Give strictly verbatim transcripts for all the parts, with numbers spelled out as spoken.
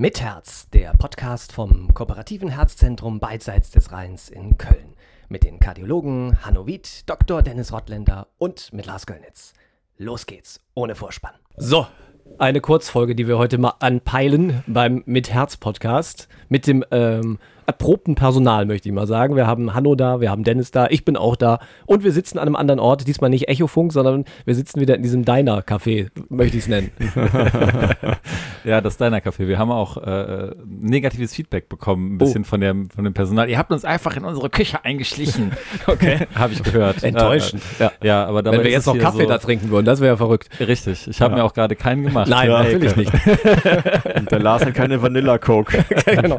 Mit Herz, der Podcast vom Kooperativen Herzzentrum beidseits des Rheins in Köln. Mit den Kardiologen Hanno Wied, Doktor Dennis Rottländer und mit Lars Göllnitz. Los geht's, ohne Vorspann. So, eine Kurzfolge, die wir heute mal anpeilen beim Mit Herz Podcast. Mit dem ähm, erprobten Personal, möchte ich mal sagen. Wir haben Hanno da, wir haben Dennis da, ich bin auch da und wir sitzen an einem anderen Ort. Diesmal nicht Echofunk, sondern wir sitzen wieder in diesem Diner-Café, möchte ich es nennen. Ja, das Diner-Café. Wir haben auch äh, negatives Feedback bekommen, ein bisschen oh. von, der, von dem Personal. Ihr habt uns einfach in unsere Küche eingeschlichen. Okay. Habe ich gehört. Enttäuschend. Äh, ja. ja, aber dabei Wenn wir jetzt noch Kaffee so da trinken würden, das wäre ja verrückt. Richtig. Ich habe ja. mir auch gerade keinen gemacht. Nein, ja, natürlich nicht. Und der Lars hat keine Vanilla-Coke. Genau.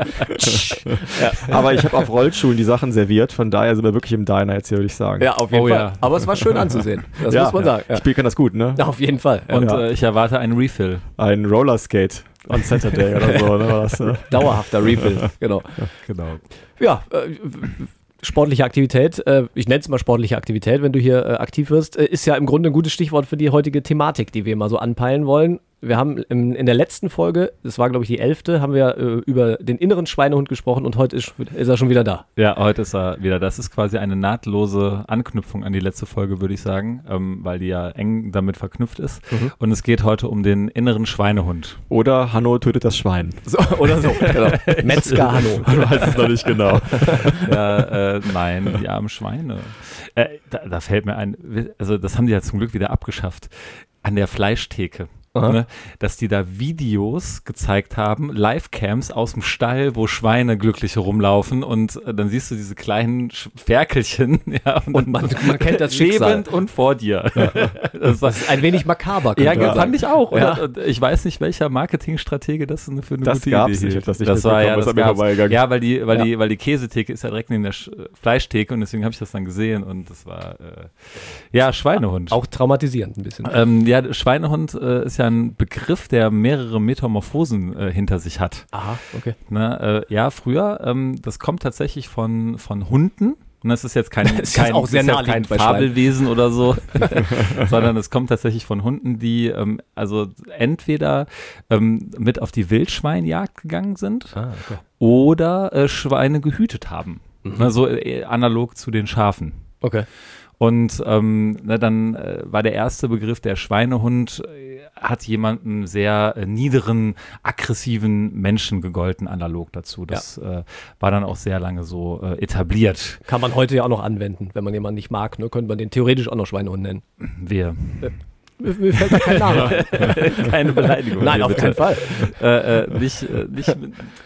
Ja. Aber ich habe auf Rollschuhen die Sachen serviert, von daher sind wir wirklich im Diner jetzt hier, würde ich sagen. Ja, auf jeden oh, Fall. Ja. Aber es war schön anzusehen. Das ja, muss man ja. sagen. Ja. Ich kann das gut, ne? Auf jeden Fall. Und ja. äh, ich erwarte einen Refill. Ein Rollerskate on Saturday oder so, ne? War das, ne? Dauerhafter Refill, genau. Genau. Ja, äh, sportliche Aktivität, äh, ich nenne es mal sportliche Aktivität, wenn du hier äh, aktiv wirst, äh, ist ja im Grunde ein gutes Stichwort für die heutige Thematik, die wir mal so anpeilen wollen. Wir haben im, in der letzten Folge, das war glaube ich die elfte, haben wir äh, über den inneren Schweinehund gesprochen und heute ist, ist er schon wieder da. Ja, heute ist er wieder. Das ist quasi eine nahtlose Anknüpfung an die letzte Folge, würde ich sagen, ähm, weil die ja eng damit verknüpft ist. Mhm. Und es geht heute um den inneren Schweinehund. Oder Hanno tötet das Schwein. So, oder so, genau. Metzger Hanno. Du weißt es noch nicht genau. Ja, äh, nein, die armen Schweine. Äh, da, da fällt mir ein, also das haben die ja zum Glück wieder abgeschafft, an der Fleischtheke. Ne, dass die da Videos gezeigt haben, Livecams aus dem Stall, wo Schweine glücklich rumlaufen und äh, dann siehst du diese kleinen Sch- Ferkelchen ja, und, und man, man kennt das schwebend und vor dir. Ja. Das, das ist ein wenig makaber. Ja, fand sagen. ich auch. Ja. Und, und ich weiß nicht, welcher Marketingstratege das für eine das gute gab's Idee nicht, ich hab das nicht das war ja, das das mir vorbeigegangen. Ja, weil die, weil ja. die, weil die Käsetheke ist ja direkt neben der Sch- Fleischtheke und deswegen habe ich das dann gesehen und das war äh, ja Schweinehund. Auch traumatisierend ein bisschen. Ähm, ja, Schweinehund äh, ist ja ein Begriff, der mehrere Metamorphosen äh, hinter sich hat. Aha, okay. Ne, äh, ja, früher, ähm, das kommt tatsächlich von, von Hunden. Und das ist jetzt kein, das kein, ist auch sehr ist jetzt kein Fabelwesen oder so, sondern es kommt tatsächlich von Hunden, die ähm, also entweder ähm, mit auf die Wildschweinjagd gegangen sind ah, okay. oder äh, Schweine gehütet haben. Mhm. Ne, so äh, analog zu den Schafen. Okay. Und ähm, ne, dann äh, war der erste Begriff, der Schweinehund äh, hat jemanden sehr äh, niederen, aggressiven Menschen gegolten, analog dazu. Das ja. äh, war dann auch sehr lange so äh, etabliert. Kann man heute ja auch noch anwenden, wenn man jemanden nicht mag, ne? Könnte man den theoretisch auch noch Schweinehund nennen. Wir. Äh, mir, mir fällt da kein Name ein. Keine Beleidigung. Nein, auf bitte. keinen Fall. Äh, äh, nicht, äh, nicht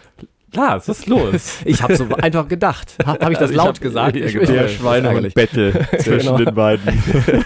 Klar, was ist los? Ich habe so einfach gedacht. Habe hab ich das also laut ich hab, gesagt? Ich, ich, ich, der Schweinehund-Battle zwischen genau. den beiden.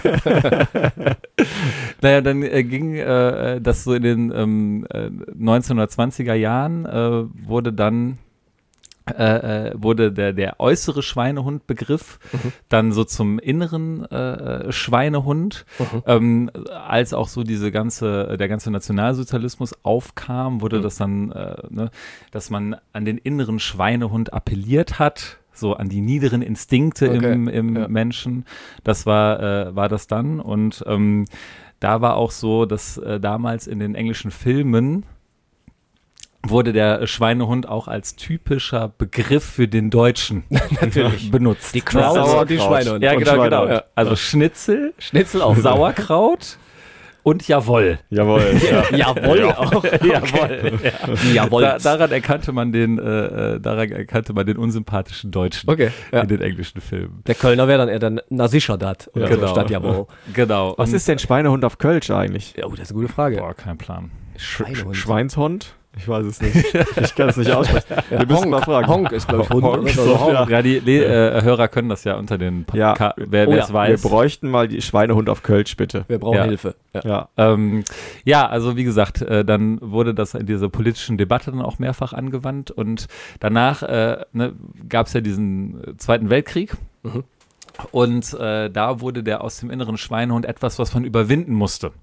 Naja, dann äh, ging äh, das so in den ähm, äh, neunzehnhundertzwanziger Jahren, äh, wurde dann Äh, wurde der, der äußere Schweinehund-Begriff mhm. dann so zum inneren äh, Schweinehund, mhm. ähm, als auch so diese ganze, der ganze Nationalsozialismus aufkam, wurde mhm. das dann, äh, ne, dass man an den inneren Schweinehund appelliert hat, so an die niederen Instinkte okay. im, im ja. Menschen. Das war, äh, war das dann und ähm, da war auch so, dass äh, damals in den englischen Filmen wurde der Schweinehund auch als typischer Begriff für den Deutschen natürlich benutzt. Die Kraut also, und die Schweinehund. Ja, genau, genau. Ja. Also Schnitzel, Schnitzel auch. Sauerkraut und Jawohl. Jawohl. Ja. Jawohl ja. auch. Okay. Jawohl. Ja. Jawohl. Da, daran erkannte man den, äh, daran erkannte man den unsympathischen Deutschen okay. ja. in den englischen Filmen. Der Kölner wäre dann eher dann Nasischadat oder genau. so statt Jawohl. Genau. Was und ist denn Schweinehund auf Kölsch eigentlich? Ja, oh, das ist eine gute Frage. Boah, kein Plan. Schweinehund. Schweinshund? Ich weiß es nicht. Ich kann es nicht aussprechen. Ja, Wir müssen Honk, mal fragen. Honk ist, glaube ich, Hund. Honk, oder so. so, Honk. ja. Ja, die Le- äh, Hörer können das ja unter den Ja. Ka- wer Oh es ja. weiß. Wir bräuchten mal die Schweinehund auf Kölsch, bitte. Wir brauchen Ja. Hilfe. Ja. Ja. Ähm, ja, also wie gesagt, äh, dann wurde das in dieser politischen Debatte dann auch mehrfach angewandt und danach äh, ne, gab es ja diesen äh, Zweiten Weltkrieg Mhm. und äh, da wurde der aus dem inneren Schweinehund etwas, was man überwinden musste.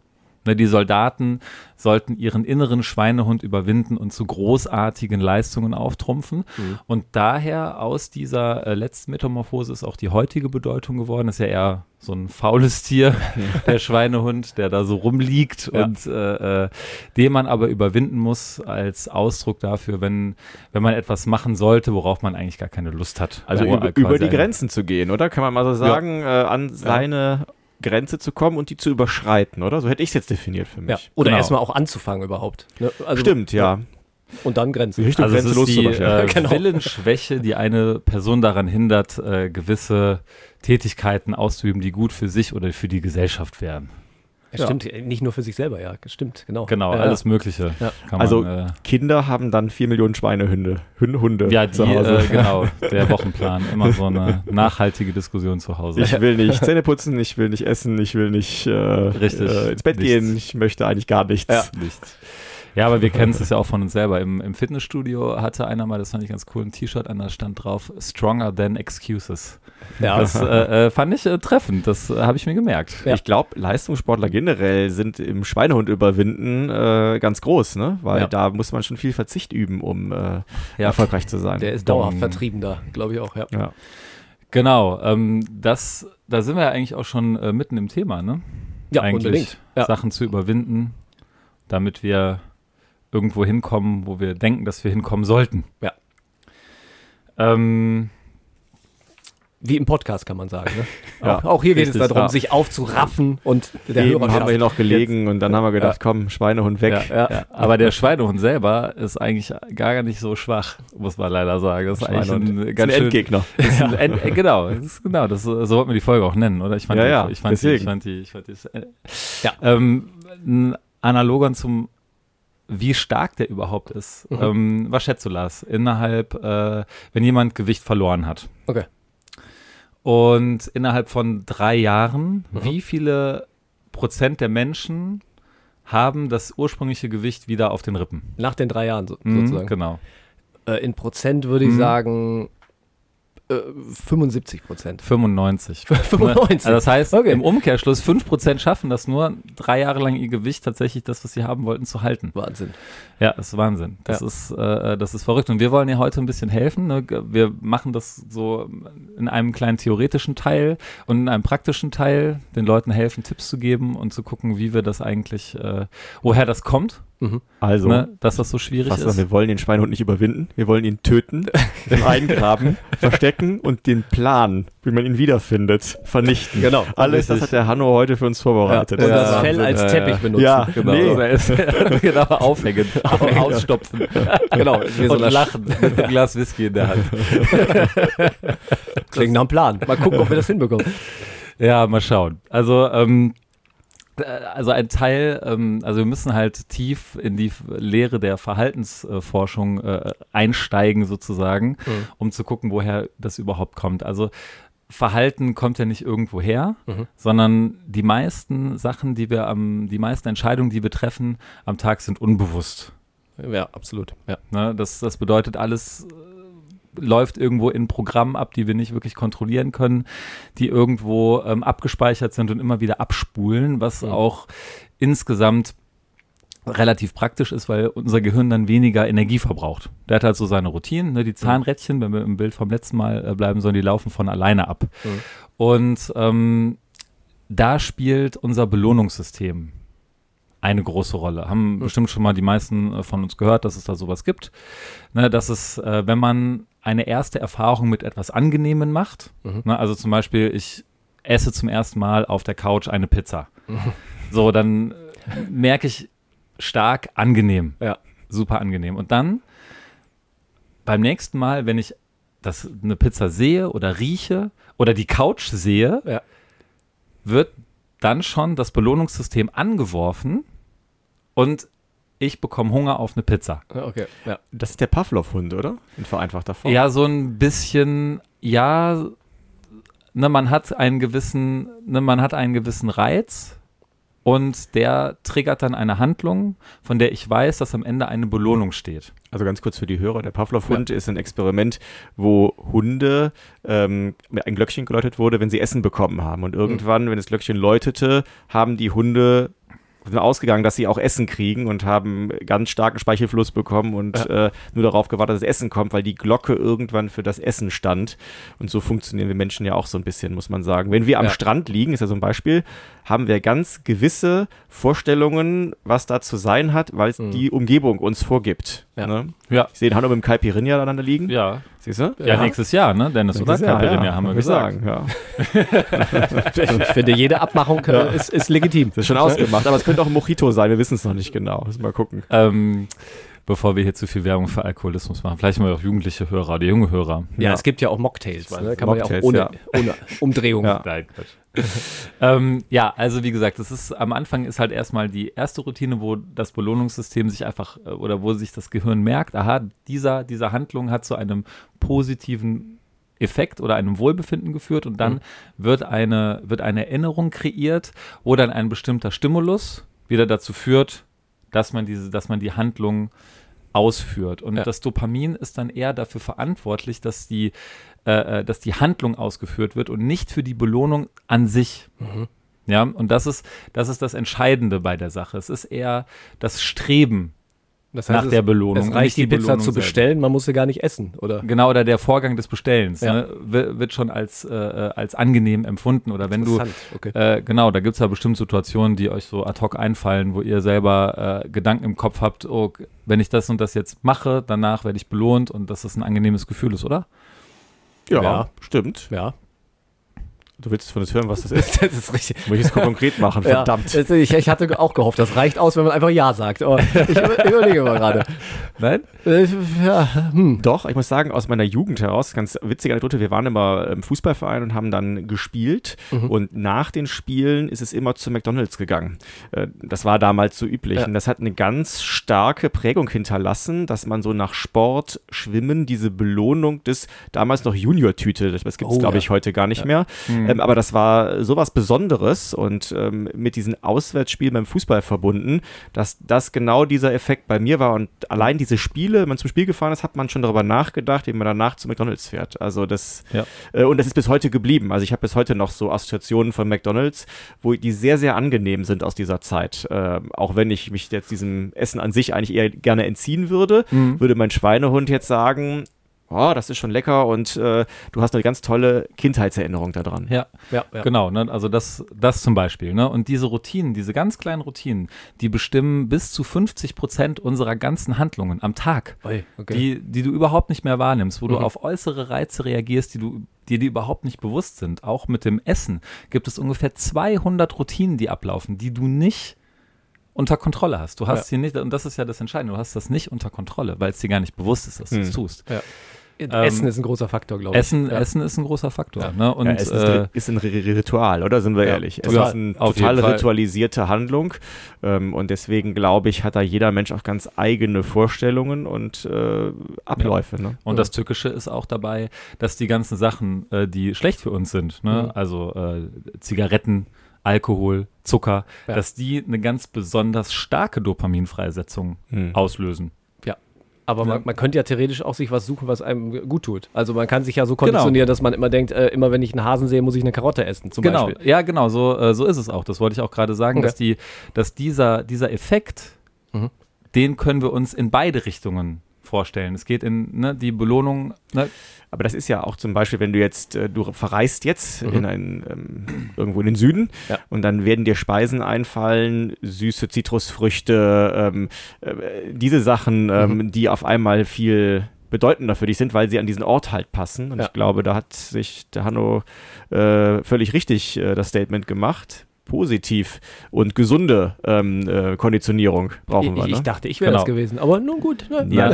Ne, die Soldaten sollten ihren inneren Schweinehund überwinden und zu großartigen Leistungen auftrumpfen. Mhm. Und daher aus dieser äh, letzten Metamorphose ist auch die heutige Bedeutung geworden. Ist ja eher so ein faules Tier, der Schweinehund, der da so rumliegt ja. und äh, äh, den man aber überwinden muss als Ausdruck dafür, wenn, wenn man etwas machen sollte, worauf man eigentlich gar keine Lust hat. Also über, über die Grenzen zu gehen, oder? Kann man mal so sagen, ja. äh, an seine ja. Grenze zu kommen und die zu überschreiten, oder? So hätte ich es jetzt definiert für mich. Ja. Oder genau. erstmal auch anzufangen überhaupt. Ne? Also, Stimmt, ja. ja. Und dann Grenzen. Richtung also Grenze es ist die äh, genau. Willensschwäche, die eine Person daran hindert, äh, gewisse Tätigkeiten auszuüben, die gut für sich oder für die Gesellschaft wären. Ja, stimmt, nicht nur für sich selber, ja, stimmt, genau. Genau, ja, alles Mögliche. Ja. Kann also man, äh, Kinder haben dann vier Millionen Schweinehunde, Hunde, Hunde ja, die, zu Hause. Äh, genau, der Wochenplan, immer so eine nachhaltige Diskussion zu Hause. Ich will nicht Zähne putzen, ich will nicht essen, ich will nicht äh, Richtig, äh, ins Bett nichts. gehen, ich möchte eigentlich gar nichts. Ja, nichts. Ja, aber wir kennen es ja auch von uns selber. Im, Im Fitnessstudio hatte einer mal, das fand ich ganz cool, ein T-Shirt an, da stand drauf, Stronger than Excuses. Ja. Das äh, äh, fand ich äh, treffend, das äh, habe ich mir gemerkt. Ja. Ich glaube, Leistungssportler generell sind im Schweinehund überwinden äh, ganz groß, ne? Weil ja. da muss man schon viel Verzicht üben, um äh, ja. erfolgreich zu sein. Der ist dauerhaft um, vertrieben da, glaube ich auch, ja. ja. Genau, ähm, das, da sind wir ja eigentlich auch schon äh, mitten im Thema, ne? Ja, eigentlich unbedingt. Ja. Sachen zu überwinden, damit wir irgendwo hinkommen, wo wir denken, dass wir hinkommen sollten. Ja. Ähm, Wie im Podcast, kann man sagen. Ne? Ja, auch, auch hier geht richtig, es darum, ja. sich aufzuraffen und der Eben Hörer haben wir hier noch gelegen jetzt. Und dann haben wir gedacht, ja. komm, Schweinehund weg. Ja, ja. Ja. Aber der Schweinehund selber ist eigentlich gar nicht so schwach, muss man leider sagen. Das ist eigentlich ein, ganz ein schön, Endgegner. Ist ein End, äh, genau, das ist, genau das, so wollten wir die Folge auch nennen, oder? Ich fand ja, die, ja, ich fand die, ich fand die, ich fand die, äh, ja. ähm, ein Analogon zum wie stark der überhaupt ist. Mhm. Ähm, was schätzt du, Lars? Innerhalb, äh, wenn jemand Gewicht verloren hat. Okay. Und innerhalb von drei Jahren, mhm. wie viele Prozent der Menschen haben das ursprüngliche Gewicht wieder auf den Rippen? Nach den drei Jahren so, mhm, sozusagen. Genau. Äh, in Prozent würde ich mhm. sagen äh, fünfundsiebzig Prozent. fünfundneunzig. fünfundneunzig. Also das heißt, okay. im Umkehrschluss, fünf Prozent schaffen das nur, drei Jahre lang ihr Gewicht tatsächlich das, was sie haben wollten, zu halten. Wahnsinn. Ja, das ist Wahnsinn. Das, ja. ist, äh, das ist verrückt. Und wir wollen ja heute ein bisschen helfen. Ne? Wir machen das so in einem kleinen theoretischen Teil und in einem praktischen Teil, den Leuten helfen, Tipps zu geben und zu gucken, wie wir das eigentlich, äh, woher das kommt. Mhm. Also, ne, dass das so schwierig ist. Wir wollen den Schweinehund nicht überwinden, wir wollen ihn töten, eingraben, verstecken und den Plan, wie man ihn wiederfindet, vernichten. Genau. Alles, das hat der Hanno heute für uns vorbereitet. Ja, und ja. das Fell als Teppich ja, benutzen. Ja, genau. Nee. genau, aufhängen, ausstopfen. Genau. Und lachen mit einem Glas Whisky in der Hand. Klingt nach einem Plan. Mal gucken, ob wir das hinbekommen. Ja, mal schauen. Also, ähm, Also ein Teil, ähm, also wir müssen halt tief in die Lehre der Verhaltensforschung äh, einsteigen sozusagen, mhm. um zu gucken, woher das überhaupt kommt. Also Verhalten kommt ja nicht irgendwo her, mhm. sondern die meisten Sachen, die wir am, die meisten Entscheidungen, die wir treffen am Tag, sind unbewusst. Ja, absolut. Ja. Ne, das, das bedeutet, alles läuft irgendwo in Programmen ab, die wir nicht wirklich kontrollieren können, die irgendwo ähm, abgespeichert sind und immer wieder abspulen, was mhm. auch insgesamt relativ praktisch ist, weil unser Gehirn dann weniger Energie verbraucht. Der hat halt so seine Routinen, ne? Die Zahnrädchen, wenn wir im Bild vom letzten Mal äh, bleiben sollen, die laufen von alleine ab. Mhm. Und ähm, da spielt unser Belohnungssystem eine große Rolle. Haben mhm. bestimmt schon mal die meisten äh, von uns gehört, dass es da sowas gibt. Ne, dass es, äh, wenn man eine erste Erfahrung mit etwas Angenehmem macht, mhm. ne, also zum Beispiel, ich esse zum ersten Mal auf der Couch eine Pizza. Mhm. So, dann äh, merke ich stark angenehm. Ja. Super angenehm. Und dann beim nächsten Mal, wenn ich das, eine Pizza sehe oder rieche oder die Couch sehe, ja. wird dann schon das Belohnungssystem angeworfen und ich bekomme Hunger auf eine Pizza. Okay, ja. Das ist der Pavlov-Hund, oder? In vereinfachter Form. Ja, so ein bisschen, ja, ne, man hat einen gewissen, ne, man hat einen gewissen Reiz und der triggert dann eine Handlung, von der ich weiß, dass am Ende eine Belohnung steht. Also ganz kurz für die Hörer, der Pavlov-Hund ja. ist ein Experiment, wo Hunde ähm, ein Glöckchen geläutet wurde, wenn sie Essen bekommen haben. Und irgendwann, mhm. wenn das Glöckchen läutete, haben die Hunde sind ausgegangen, dass sie auch Essen kriegen und haben ganz starken Speichelfluss bekommen und ja. äh, nur darauf gewartet, dass das Essen kommt, weil die Glocke irgendwann für das Essen stand. Und so funktionieren wir Menschen ja auch so ein bisschen, muss man sagen. Wenn wir am ja. Strand liegen, ist ja so ein Beispiel, haben wir ganz gewisse Vorstellungen, was da zu sein hat, weil es mhm. die Umgebung uns vorgibt. Ja. Ne? Ja. Ich sehe den Hanno mit dem Caipirinha aneinander liegen. Ja. Siehst du? Ja, ja, nächstes Jahr, ne, Dennis, nächstes oder? Jahr, Caipirinha ja, haben wir gesagt. gesagt. Ja. Ich finde, jede Abmachung ja. ist, ist legitim. Das ist schon ausgemacht, aber es könnte auch ein Mojito sein, wir wissen es noch nicht genau. Müssen wir mal gucken. Ähm, bevor wir hier zu viel Werbung für Alkoholismus machen, vielleicht mal auch jugendliche Hörer oder junge Hörer. Ja, ja. Es gibt ja auch Mocktails, ne? Kann Mocktails, man ja auch ohne, ja. ohne Umdrehung. Ja. Nein, Quatsch. ähm, ja, also wie gesagt, das ist am Anfang ist halt erstmal die erste Routine, wo das Belohnungssystem sich einfach oder wo sich das Gehirn merkt, aha, dieser, diese Handlung hat zu einem positiven Effekt oder einem Wohlbefinden geführt und dann mhm. wird eine, wird eine Erinnerung kreiert, wo dann ein bestimmter Stimulus wieder dazu führt, dass man diese, dass man die Handlung ausführt. Und ja. das Dopamin ist dann eher dafür verantwortlich, dass die, äh, dass die Handlung ausgeführt wird und nicht für die Belohnung an sich. Mhm. Ja, und das ist, das ist das Entscheidende bei der Sache. Es ist eher das Streben das heißt, nach der Belohnung. Es reicht, die, die Pizza zu bestellen, selber. Man muss sie gar nicht essen, oder? Genau, oder der Vorgang des Bestellens ja. ne, wird schon als, äh, als angenehm empfunden. Oder wenn du, okay. äh, genau, da gibt es ja bestimmt Situationen, die euch so ad hoc einfallen, wo ihr selber äh, Gedanken im Kopf habt, oh, wenn ich das und das jetzt mache, danach werde ich belohnt und dass das ein angenehmes Gefühl ist, oder? Ja, ja. stimmt. Ja. Du willst von uns hören, was das ist? Das ist richtig. Muss ich es konkret machen, verdammt. Ja, ich, ich hatte auch gehofft, das reicht aus, wenn man einfach Ja sagt. Aber ich überlege mal gerade. Nein? Ja, hm. Doch, ich muss sagen, aus meiner Jugend heraus, ganz witzige Anekdote, wir waren immer im Fußballverein und haben dann gespielt mhm. und nach den Spielen ist es immer zu McDonald's gegangen. Das war damals so üblich ja. und das hat eine ganz starke Prägung hinterlassen, dass man so nach Sport, Schwimmen, diese Belohnung des damals noch Junior-Tüte, das gibt es oh, glaube ich ja. heute gar nicht ja. mehr, mhm. Ähm, aber das war sowas Besonderes und ähm, mit diesen Auswärtsspielen beim Fußball verbunden, dass das genau dieser Effekt bei mir war und allein diese Spiele, wenn man zum Spiel gefahren ist, hat man schon darüber nachgedacht, wie man danach zu McDonald's fährt. Also das, ja. äh, und das ist bis heute geblieben. Also ich habe bis heute noch so Assoziationen von McDonald's, wo die sehr, sehr angenehm sind aus dieser Zeit. Äh, auch wenn ich mich jetzt diesem Essen an sich eigentlich eher gerne entziehen würde, mhm. würde mein Schweinehund jetzt sagen, oh, das ist schon lecker und äh, du hast eine ganz tolle Kindheitserinnerung daran. Ja, ja, ja. Genau, ne? Also das, das zum Beispiel. Ne? Und diese Routinen, diese ganz kleinen Routinen, die bestimmen bis zu fünfzig Prozent unserer ganzen Handlungen am Tag, Oi, okay. die, die du überhaupt nicht mehr wahrnimmst, wo mhm. du auf äußere Reize reagierst, die du die dir überhaupt nicht bewusst sind. Auch mit dem Essen gibt es ungefähr zweihundert Routinen, die ablaufen, die du nicht unter Kontrolle hast. Du hast ja. sie nicht, und das ist ja das Entscheidende, du hast das nicht unter Kontrolle, weil es dir gar nicht bewusst ist, dass du es hm. tust. Ja. Essen ähm, ist ein großer Faktor, glaube ich. Essen, ja. Essen ist ein großer Faktor. Ja. Ne? Und, ja, es ist, äh, ist ein Ritual, oder? Sind wir ja, ehrlich. Es ja, ist eine total ritualisierte Handlung ähm, und deswegen, glaube ich, hat da jeder Mensch auch ganz eigene Vorstellungen und äh, Abläufe. Ja. Ne? Und das Tückische ist auch dabei, dass die ganzen Sachen, äh, die schlecht für uns sind, ne? mhm. also äh, Zigaretten, Alkohol, Zucker, ja. dass die eine ganz besonders starke Dopaminfreisetzung mhm. auslösen. Aber man, man könnte ja theoretisch auch sich was suchen, was einem gut tut. Also man kann sich ja so konditionieren, genau. dass man immer denkt, äh, immer wenn ich einen Hasen sehe, muss ich eine Karotte essen, zum genau. Beispiel. Ja, genau, so, äh, so ist es auch. Das wollte ich auch gerade sagen, okay. dass, die, dass dieser, dieser Effekt, mhm. den können wir uns in beide Richtungen vorstellen. Es geht in ne, die Belohnung. Ne? Aber das ist ja auch zum Beispiel, wenn du jetzt, äh, du verreist jetzt mhm. in ein, ähm, irgendwo in den Süden ja. und dann werden dir Speisen einfallen, süße Zitrusfrüchte, ähm, äh, diese Sachen, ähm, mhm. die auf einmal viel bedeutender für dich sind, weil sie an diesen Ort halt passen. Und ja. ich glaube, da hat sich der Hanno äh, völlig richtig äh, das Statement gemacht. Positiv und gesunde ähm, äh, Konditionierung brauchen wir. Ich, ne? ich dachte, ich wäre genau. das gewesen, aber nun gut. Ne? Ja.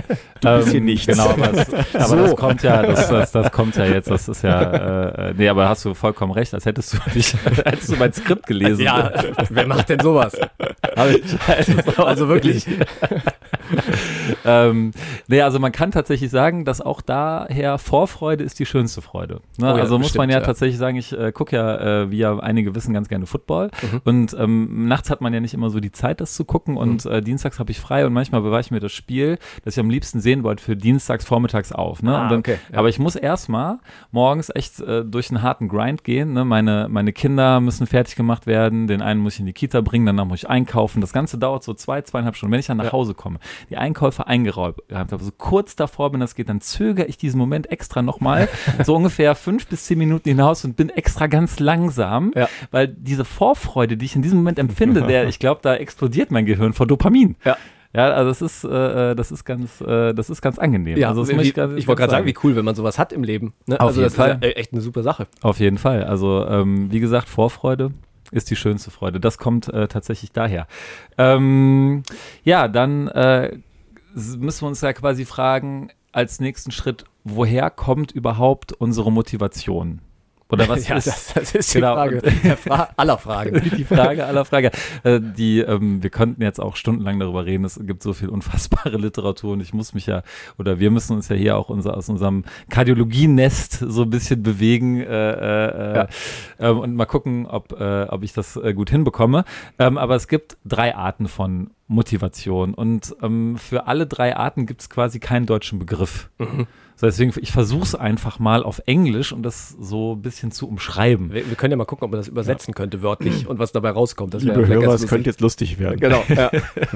Du bist hier nichts. Genau, aber, es, aber so. das kommt ja, das, das, das kommt ja jetzt, das ist ja, äh, nee, aber hast du vollkommen recht, als hättest du dich, hättest du mein Skript gelesen. Ja, wer macht denn sowas? Also, also wirklich. ähm, Nee, also man kann tatsächlich sagen, dass auch daher Vorfreude ist die schönste Freude. Ne? Oh ja, also muss bestimmt, man ja, ja tatsächlich sagen, ich äh, gucke ja, äh, wie ja einige wissen, ganz gerne Football. Mhm. Und ähm, nachts hat man ja nicht immer so die Zeit, das zu gucken. Und mhm. äh, dienstags habe ich frei und manchmal bewahre ich mir das Spiel, das ich am liebsten sehen wollte, für dienstags vormittags auf. Ne? Ah, und dann, okay, ja. Aber ich muss erstmal morgens echt äh, durch einen harten Grind gehen. Ne? Meine, meine Kinder müssen fertig gemacht werden. Den einen muss ich in die Kita bringen, danach muss ich einkaufen. Das Ganze dauert so zwei, zweieinhalb Stunden. Wenn ich dann nach ja. Hause komme, die Einkäufe eingeräumt habe, so kurz davor bin, das geht, dann zögere ich diesen Moment extra nochmal, so ungefähr fünf bis zehn Minuten hinaus und bin extra ganz langsam, ja. weil diese Vorfreude, die ich in diesem Moment empfinde, der, ich glaube, da explodiert mein Gehirn vor Dopamin. Ja. Ja, also das ist, äh, das ist ganz, äh, das ist ganz angenehm. Ja, also das wie, ich, ich wollte gerade sagen, wie cool, wenn man sowas hat im Leben. Ne? Auf also jeden das Fall. ist ja echt eine super Sache. Auf jeden Fall. Also ähm, wie gesagt, Vorfreude ist die schönste Freude. Das kommt äh, tatsächlich daher. Ähm, ja, dann äh, müssen wir uns ja quasi fragen, als nächsten Schritt, woher kommt überhaupt unsere Motivation? Oder was ja, ist, das, das ist genau, die Frage der Fra- aller Fragen. Die Frage aller Fragen. Äh, die, ähm, wir könnten jetzt auch stundenlang darüber reden. Es gibt so viel unfassbare Literatur und ich muss mich ja, oder wir müssen uns ja hier auch unser, aus unserem Kardiologienest so ein bisschen bewegen äh, äh, ja. äh, und mal gucken, ob, äh, ob ich das äh, gut hinbekomme. Ähm, aber es gibt drei Arten von Motivation und ähm, für alle drei Arten gibt es quasi keinen deutschen Begriff. Mhm. So, deswegen, ich versuche es einfach mal auf Englisch, um das so ein bisschen zu umschreiben. Wir, wir können ja mal gucken, ob man das übersetzen ja. könnte, wörtlich, und was dabei rauskommt. Das Liebe Hörer, es könnte jetzt lustig werden. Genau, ja.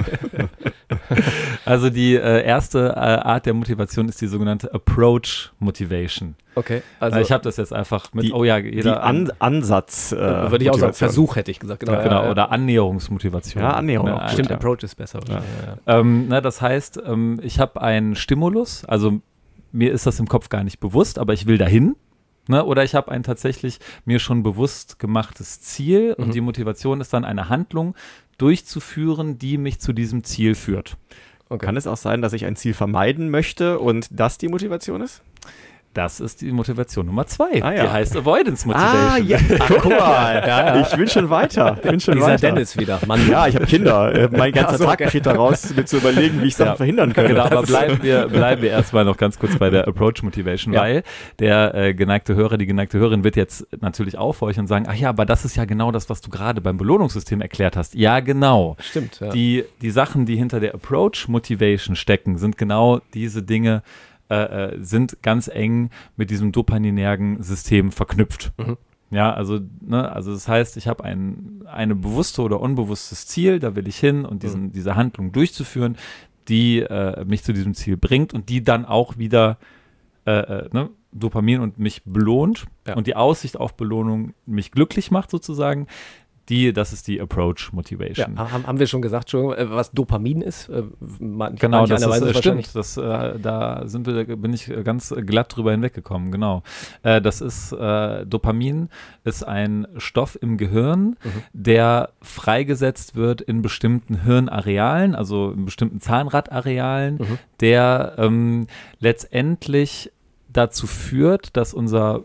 Also die äh, erste äh, Art der Motivation ist die sogenannte Approach Motivation. Okay, also ich habe das jetzt einfach mit, die, oh ja, jeder die An Ansatz. Äh, würde ich auch sagen, Versuch hätte ich gesagt. Genau, ja, genau ja. Oder Annäherungsmotivation. Ja, Annäherung. Ja, Stimmt, ja. Approach ist besser. Ja. Ja. Ähm, na, das heißt, ähm, ich habe einen Stimulus, also mir ist das im Kopf gar nicht bewusst, aber ich will dahin. Ne? Oder ich habe ein tatsächlich mir schon bewusst gemachtes Ziel mhm. und die Motivation ist dann, eine Handlung durchzuführen, die mich zu diesem Ziel führt. Okay. Kann es auch sein, dass ich ein Ziel vermeiden möchte und das die Motivation ist? Das ist die Motivation Nummer zwei. Ah, ja. Die heißt Avoidance Motivation. Ah, ja. Ach, guck mal. ja, ja. Ich bin schon weiter. Ich bin schon Dieser weiter. Dennis wieder. Mann. Ja, ich habe Kinder. Mein ganzer so, Tag okay. besteht daraus, mir zu überlegen, wie ich Sachen ja. verhindern könnte. Genau, aber bleiben wir, bleiben wir erstmal noch ganz kurz bei der Approach Motivation, ja. weil der äh, geneigte Hörer, die geneigte Hörerin wird jetzt natürlich aufhorchen und sagen, ach ja, aber das ist ja genau das, was du gerade beim Belohnungssystem erklärt hast. Ja, genau. Stimmt, ja. Die, die Sachen, die hinter der Approach Motivation stecken, sind genau diese Dinge, Äh, sind ganz eng mit diesem dopaminergen System verknüpft. Mhm. Ja, also, ne, also das heißt, ich habe ein eine bewusste oder unbewusstes Ziel, da will ich hin und diesen, mhm. diese Handlung durchzuführen, die äh, mich zu diesem Ziel bringt und die dann auch wieder äh, äh, ne, Dopamin und mich belohnt ja. und die Aussicht auf Belohnung mich glücklich macht sozusagen. Die, das ist die Approach Motivation. Ja, haben, haben wir schon gesagt, schon, was Dopamin ist? Man, genau, das ist, äh, stimmt. Das, äh, da sind wir, bin ich ganz glatt drüber hinweggekommen, genau. Äh, das ist, äh, Dopamin ist ein Stoff im Gehirn, mhm. der freigesetzt wird in bestimmten Hirnarealen, also in bestimmten Zahnradarealen, mhm. der ähm, letztendlich dazu führt, dass unser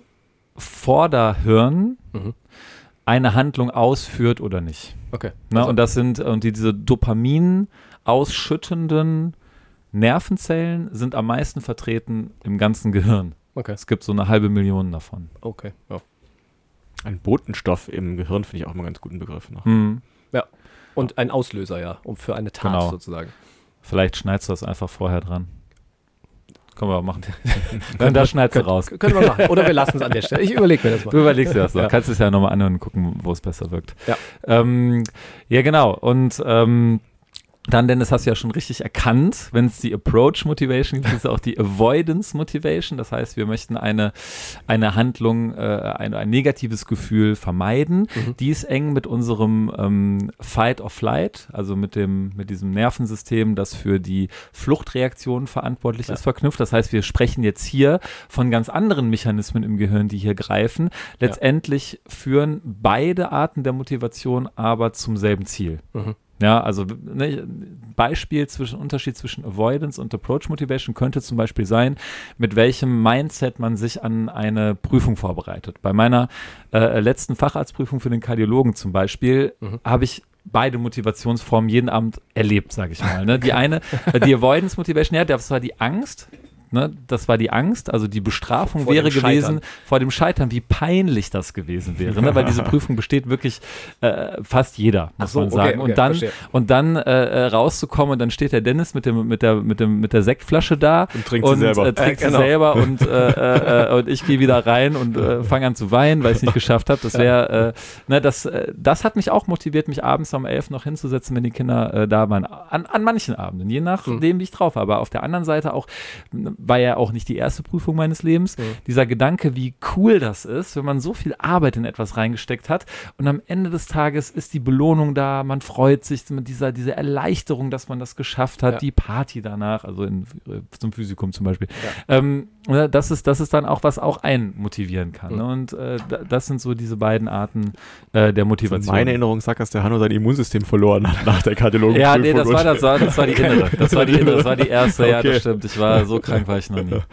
Vorderhirn mhm. eine Handlung ausführt oder nicht. Okay. Na, also. Und das sind, und die, diese Dopamin ausschüttenden Nervenzellen sind am meisten vertreten im ganzen Gehirn. Okay. Es gibt so eine halbe Million davon. Okay, ja. Ein Botenstoff im Gehirn finde ich auch immer einen ganz guten Begriff noch. Mhm. Ja. Und ein Auslöser, ja, um für eine Tat genau. sozusagen. Vielleicht schneidest du das einfach vorher dran. Können wir auch machen. Dann da schneidest du raus. Können wir machen. Oder wir lassen es an der Stelle. Ich überlege mir das mal. Du überlegst dir das noch. Ja. Kannst es ja nochmal anhören und gucken, wo es besser wirkt. Ja, ähm, ja genau. Und ähm, dann, Dennis, hast du ja schon richtig erkannt, wenn es die Approach Motivation gibt, ist es auch die Avoidance Motivation. Das heißt, wir möchten eine, eine Handlung, äh, ein, ein negatives Gefühl vermeiden. Mhm. Die ist eng mit unserem ähm, Fight or Flight, also mit dem, mit diesem Nervensystem, das für die Fluchtreaktion verantwortlich ja. ist, verknüpft. Das heißt, wir sprechen jetzt hier von ganz anderen Mechanismen im Gehirn, die hier greifen. Letztendlich ja. führen beide Arten der Motivation aber zum selben Ziel. Mhm. Ja, also ne, Beispiel zwischen Unterschied zwischen Avoidance und Approach Motivation könnte zum Beispiel sein, mit welchem Mindset man sich an eine Prüfung vorbereitet. Bei meiner äh, letzten Facharztprüfung für den Kardiologen zum Beispiel mhm. habe ich beide Motivationsformen jeden Abend erlebt, sage ich mal. Ne? Die eine, die Avoidance Motivation, ja, das war die Angst. Ne, das war die Angst, also die Bestrafung vor wäre dem gewesen, Scheitern. vor dem Scheitern, wie peinlich das gewesen wäre, ne? Weil diese Prüfung besteht wirklich äh, fast jeder, muss so, man okay, sagen. okay, und dann, verstehe. und dann äh, rauszukommen und dann steht der Dennis mit dem, mit der, mit dem, mit der Sektflasche da Und trinkt sie und selber. Äh, trinkt Äh, genau. sie selber und, äh, äh, und ich gehe wieder rein und äh, fange an zu weinen, weil ich es nicht geschafft habe. Das wäre, äh, ne, das, äh, das hat mich auch motiviert, mich abends um elf noch hinzusetzen, wenn die Kinder äh, da waren. An, an manchen Abenden, je nachdem, Mhm. wie ich drauf war. Aber auf der anderen Seite auch, war ja auch nicht die erste Prüfung meines Lebens. Mhm. Dieser Gedanke, wie cool das ist, wenn man so viel Arbeit in etwas reingesteckt hat und am Ende des Tages ist die Belohnung da, man freut sich mit dieser, diese Erleichterung, dass man das geschafft hat, Ja. die Party danach, also in, zum Physikum zum Beispiel. Ähm, das ist, das ist dann auch, was auch einen motivieren kann. Mhm. Ne? Und äh, da- das sind so diese beiden Arten äh, der Motivation. Meine Erinnerung sagt, dass der Hanno sein Immunsystem verloren hat nach der Kardiologenprüfung. Ja, nee, das war, das, war, das war die innere. Das war die innere, das war die erste, ja, Okay. das stimmt. Ich war so krank, war ich noch nie.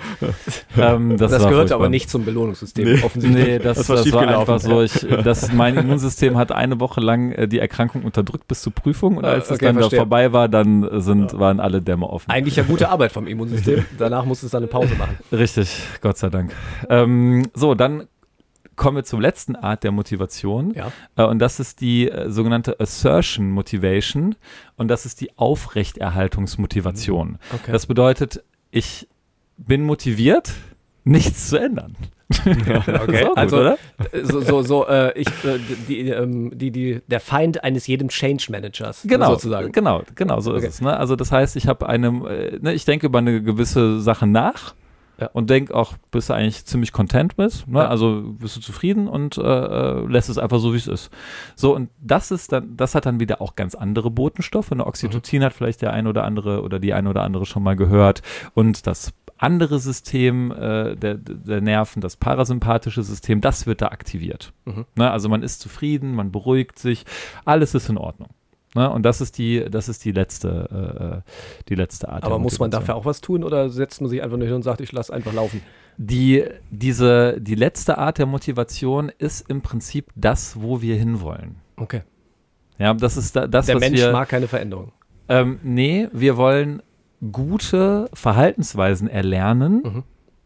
Ähm, das Das war gehört furchtbar. aber nicht zum Belohnungssystem, Nee. offensichtlich. Nee, das, Das das, war war schiefgelaufen. einfach so. Ich, das, mein Immunsystem hat eine Woche lang äh, die Erkrankung unterdrückt bis zur Prüfung und Ah, als es okay, dann verstehe. da vorbei war, dann äh, sind, waren alle Dämme offen. Eigentlich ja gute Arbeit vom Immunsystem. Danach musst du es dann eine Pause machen. Richtig, Gott sei Dank. Ähm, so, dann kommen wir zur letzten Art der Motivation. Ja. Äh, und das ist die äh, sogenannte Assertion Motivation. Und das ist die Aufrechterhaltungsmotivation. Okay. Das bedeutet, ich bin motiviert, nichts zu ändern. Okay, Ist auch gut, also oder? so, so, so äh, ich, äh, die, ähm, die, die, der Feind eines jeden Change Managers, Genau, sozusagen. genau, genau, so Okay. ist es. Ne? Also das heißt, ich habe eine, äh, ne, ich denke über eine gewisse Sache nach Ja. und denke auch, bist du eigentlich ziemlich content mit, ne? Ja. Also bist du zufrieden und äh, äh, lässt es einfach so, wie es ist. So, und das ist dann, das hat dann wieder auch ganz andere Botenstoffe. Eine Oxytocin Mhm. hat vielleicht der ein oder andere oder die ein oder andere schon mal gehört und das andere System äh, der, der Nerven, das parasympathische System, das wird da aktiviert. Mhm. Ne? Also man ist zufrieden, man beruhigt sich, alles ist in Ordnung. Ne? Und das ist die, das ist die letzte, äh, die letzte Art. Aber der muss man Motivation. dafür auch was tun oder setzt man sich einfach nur hin und sagt, ich lasse einfach laufen? Die, diese, die letzte Art der Motivation ist im Prinzip das, wo wir hinwollen. Okay. Ja, das ist da, das, Der was Mensch wir. mag keine Veränderung. Ähm, nee, wir wollen gute Verhaltensweisen erlernen, Mhm.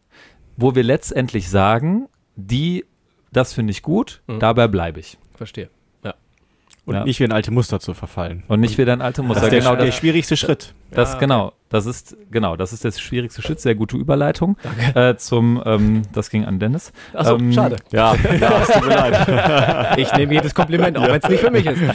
wo wir letztendlich sagen, die, das finde ich gut, Mhm. dabei bleibe ich. Verstehe. Und Ja. nicht wie ein alte Muster zu verfallen. Und nicht wieder ein alter Muster. Das ist der, genau, der das, schwierigste Schritt. das Ja, okay. genau, das ist genau, das ist der schwierigste Schritt. Sehr gute Überleitung äh, zum. Ähm, das ging an Dennis. Achso, Ähm, schade. Ja, ja, es tut mir leid. Ich nehme jedes Kompliment, auch wenn es nicht für mich ist.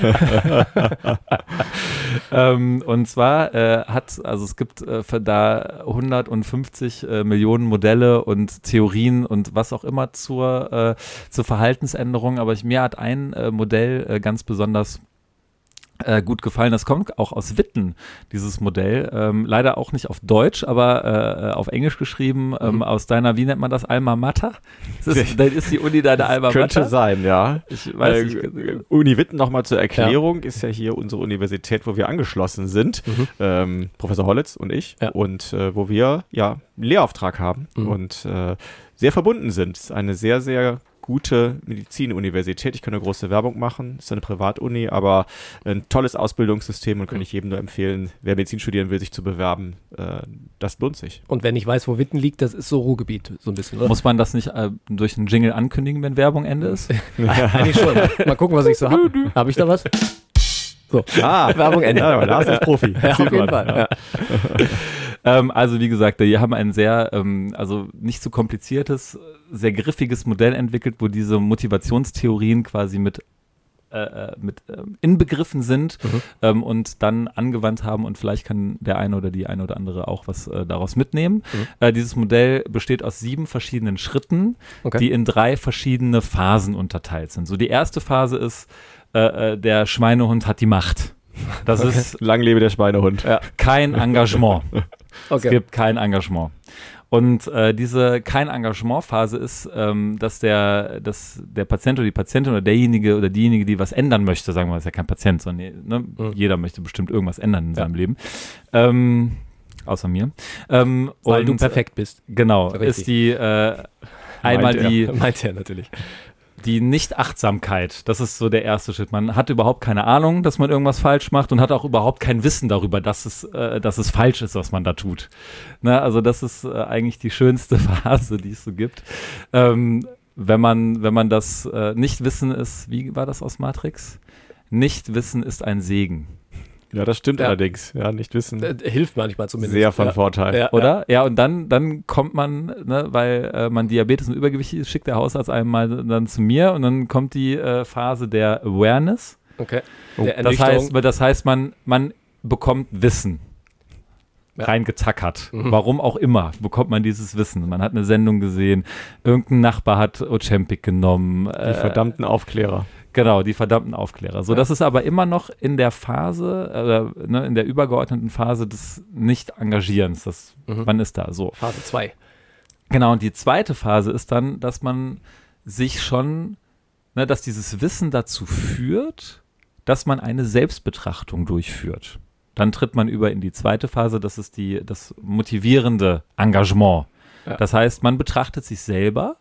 ähm, und zwar äh, hat, also es gibt äh, für da hundertfünfzig äh, Millionen Modelle und Theorien und was auch immer zur, äh, zur Verhaltensänderung, aber ich, mir hat ein äh, Modell äh, ganz besonders äh, gut gefallen. Das kommt auch aus Witten, dieses Modell. Ähm, leider auch nicht auf Deutsch, aber äh, auf Englisch geschrieben. Ähm, Mhm. Aus deiner, wie nennt man das, Alma Mater? Das ist, das ist die Uni deine Alma Könnte Mater? sein, ja. Ich weiß Äh, nicht. Uni Witten nochmal zur Erklärung, ist ja hier unsere Universität, wo wir angeschlossen sind, Mhm. ähm, Professor Hollitz und ich, Ja. und äh, wo wir ja einen Lehrauftrag haben Mhm. und äh, sehr verbunden sind. Es ist eine sehr, sehr gute Medizinuniversität. Ich kann eine große Werbung machen. Es ist eine Privatuni, aber ein tolles Ausbildungssystem und kann ich jedem nur empfehlen, wer Medizin studieren will, sich zu bewerben. Äh, das lohnt sich. Und wenn ich weiß, wo Witten liegt, das ist so Ruhrgebiet, so ein bisschen, oder? Muss man das nicht äh, durch einen Jingle ankündigen, wenn Werbung Ende ist? Eigentlich schon. Mal gucken, was ich so habe. Habe ich da was? So, Ah, Werbung Ende. Ja, aber Lars ist Profi. Ja, Sieht auf jeden man. Fall. Ja. Ähm, also wie gesagt, wir haben ein sehr, ähm, also nicht so kompliziertes, sehr griffiges Modell entwickelt, wo diese Motivationstheorien quasi mit, äh, äh, mit ähm, inbegriffen sind Mhm. ähm, und dann angewandt haben und vielleicht kann der eine oder die eine oder andere auch was äh, daraus mitnehmen. Mhm. Äh, dieses Modell besteht aus sieben verschiedenen Schritten, Okay. die in drei verschiedene Phasen unterteilt sind. So die erste Phase ist, äh, äh, der Schweinehund hat die Macht. Das ist Lang lebe der Schweinehund. Ja. kein Engagement. Es Okay. gibt kein Engagement. Und äh, diese kein Engagement-Phase ist, ähm, dass der, dass der Patient oder die Patientin oder derjenige oder diejenige, die was ändern möchte, sagen wir, ist ja kein Patient, sondern ne, Mhm. jeder möchte bestimmt irgendwas ändern in Ja. seinem Leben. Ähm, außer mir. Ähm, Weil und, du perfekt bist. Genau, Richtig. ist die äh, einmal Meint er. die Meint er natürlich. die Nicht-Achtsamkeit, das ist so der erste Schritt. Man hat überhaupt keine Ahnung, dass man irgendwas falsch macht und hat auch überhaupt kein Wissen darüber, dass es, äh, dass es falsch ist, was man da tut. Na, also das ist äh, eigentlich die schönste Phase, die es so gibt. Ähm, wenn man, wenn man das äh, Nicht-Wissen ist, wie war das aus Matrix? Nicht-Wissen ist ein Segen. Ja, das stimmt ja. allerdings. Ja, nicht wissen. Äh, hilft manchmal zumindest. Sehr von ja. Vorteil. Ja, Oder? Ja. Ja, und dann, dann kommt man, ne, weil äh, man Diabetes und Übergewicht ist, schickt der Hausarzt einmal dann zu mir und dann kommt die äh, Phase der Awareness. Okay. Oh, Der das heißt, das heißt man, man bekommt Wissen. Ja. Reingetackert. Mhm. Warum auch immer bekommt man dieses Wissen. Man hat eine Sendung gesehen, irgendein Nachbar hat Ozempic genommen. Die äh, verdammten Aufklärer. Genau, die verdammten Aufklärer. So, Ja. das ist aber immer noch in der Phase, äh, ne, in der übergeordneten Phase des Nicht-Engagierens. Das, Mhm. Man ist da so. Phase zwei. Genau, und die zweite Phase ist dann, dass man sich schon, ne, dass dieses Wissen dazu führt, dass man eine Selbstbetrachtung durchführt. Dann tritt man über in die zweite Phase, das ist die, das motivierende Engagement. Ja. Das heißt, man betrachtet sich selber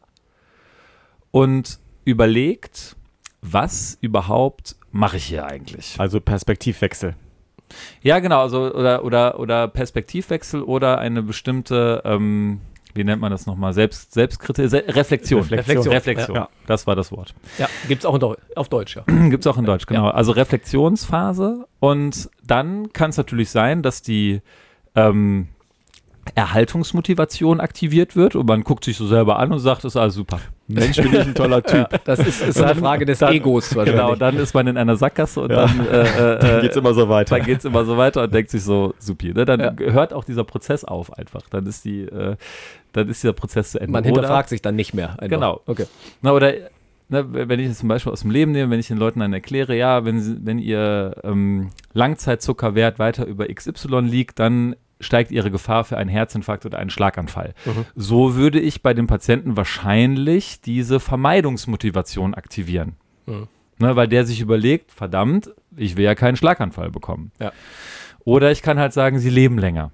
und überlegt, was überhaupt mache ich hier eigentlich? Also Perspektivwechsel. Ja, genau, also oder, oder, oder Perspektivwechsel oder eine bestimmte, ähm, wie nennt man das nochmal, Selbst, Selbstkritik, Se Reflexion. Reflexion. Reflexion, Ja. Das war das Wort. Ja, gibt es auch in Deu- auf Deutsch, ja. Gibt es auch in Deutsch, genau. Also Reflexionsphase und dann kann es natürlich sein, dass die ähm, Erhaltungsmotivation aktiviert wird und man guckt sich so selber an und sagt, das ist alles super. Mensch, bin ich ein toller Typ. Ja, das ist, ist eine Frage des dann, Egos wahrscheinlich. Genau, dann ist man in einer Sackgasse und Ja. dann, äh, äh, Dann geht's immer so weiter. Dann geht's immer so weiter und denkt sich so, supi. Ne? Dann Ja. hört auch dieser Prozess auf einfach. Dann ist die, äh, dann ist dieser Prozess zu Ende. Man hinterfragt sich dann nicht mehr. Einfach. Genau. Okay. Na, oder ne, wenn ich das zum Beispiel aus dem Leben nehme, wenn ich den Leuten dann erkläre, ja, wenn, sie, wenn ihr ähm, Langzeitzuckerwert weiter über X Y liegt, dann steigt ihre Gefahr für einen Herzinfarkt oder einen Schlaganfall. Mhm. So würde ich bei dem Patienten wahrscheinlich diese Vermeidungsmotivation aktivieren. Mhm. Ne, weil der sich überlegt, verdammt, ich will ja keinen Schlaganfall bekommen. Ja. Oder ich kann halt sagen, sie leben länger.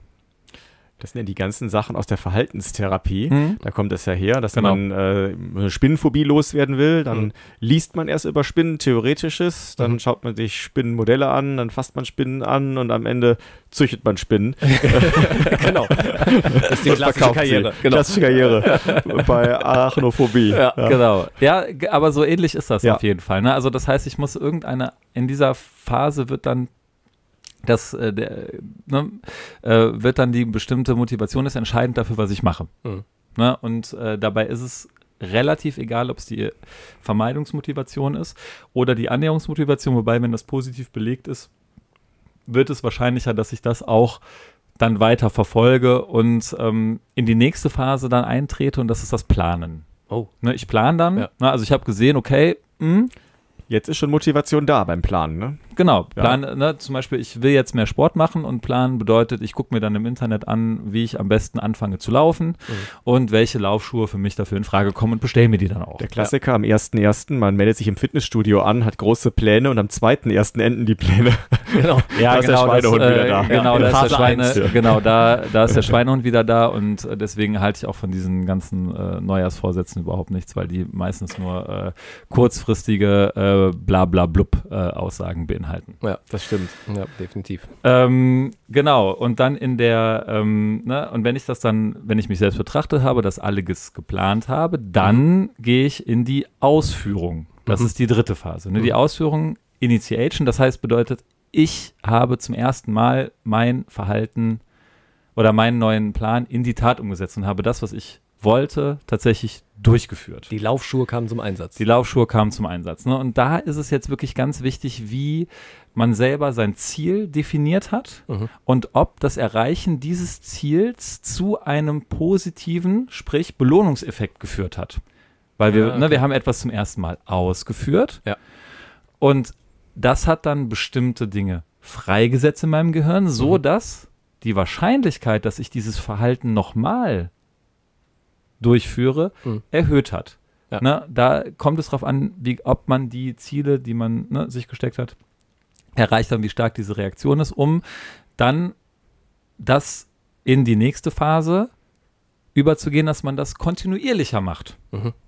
Das sind ja die ganzen Sachen aus der Verhaltenstherapie. Mhm. Da kommt es ja her, dass Genau. man äh, eine Spinnenphobie loswerden will. Dann Mhm. liest man erst über Spinnen, Theoretisches. Dann Mhm. schaut man sich Spinnenmodelle an, dann fasst man Spinnen an und am Ende züchtet man Spinnen. Genau. Das ist die Und klassische verkauft Karriere. sie. Genau. Klassische Karriere bei Arachnophobie. Ja. Genau. Ja, g- aber so ähnlich ist das Ja. auf jeden Fall. Ne? Also das heißt, ich muss irgendeine, in dieser Phase wird dann das, äh, der, ne, äh, wird dann die bestimmte Motivation ist entscheidend dafür, was ich mache. Mhm. Ne? Und äh, dabei ist es relativ egal, ob es die Vermeidungsmotivation ist oder die Annäherungsmotivation, wobei, wenn das positiv belegt ist, wird es wahrscheinlicher, dass ich das auch dann weiter verfolge und ähm, in die nächste Phase dann eintrete und das ist das Planen. Oh. Ne, ich plane dann, Ja. ne, also ich habe gesehen, okay, mh, Jetzt ist schon Motivation da beim Planen, ne? genau, Ja. Plan, ne, zum Beispiel, ich will jetzt mehr Sport machen und planen bedeutet, ich gucke mir dann im Internet an, wie ich am besten anfange zu laufen und welche Laufschuhe für mich dafür in Frage kommen und bestelle mir die dann auch. Der Klassiker am ersten ersten man meldet sich im Fitnessstudio an, hat große Pläne und am zweiten ersten enden die Pläne. Genau. Ja, Da ist der genau, Schweinehund das, wieder äh, da. Genau, Ja, da, ist der Phase Schweine, eins, ja. genau da, da ist der Schweinehund wieder da und äh, deswegen halte ich auch von diesen ganzen äh, Neujahrsvorsätzen überhaupt nichts, weil die meistens nur äh, kurzfristige äh, Blabla-Blub-Aussagen beinhalten. Ja, das stimmt. Ja, definitiv. Ähm, genau, und dann in der, ähm, ne, und wenn ich das dann, wenn ich mich selbst betrachtet habe, das alles geplant habe, dann gehe ich in die Ausführung. Das Mhm. ist die dritte Phase. Ne? Die Mhm. Ausführung, Initiation, das heißt, bedeutet, ich habe zum ersten Mal mein Verhalten oder meinen neuen Plan in die Tat umgesetzt und habe das, was ich wollte, tatsächlich durchgeführt. Die Laufschuhe kamen zum Einsatz. Die Laufschuhe kamen zum Einsatz. Ne? Und da ist es jetzt wirklich ganz wichtig, wie man selber sein Ziel definiert hat Mhm. und ob das Erreichen dieses Ziels zu einem positiven, sprich Belohnungseffekt geführt hat. Weil wir, Ja, okay. ne, wir haben etwas zum ersten Mal ausgeführt Ja. und das hat dann bestimmte Dinge freigesetzt in meinem Gehirn, so Mhm. dass die Wahrscheinlichkeit, dass ich dieses Verhalten nochmal durchführe, Mhm. erhöht hat. Ja. Ne, da kommt es darauf an, wie, ob man die Ziele, die man ne, sich gesteckt hat, erreicht hat, wie stark diese Reaktion ist, um dann das in die nächste Phase überzugehen, dass man das kontinuierlicher macht. Mhm.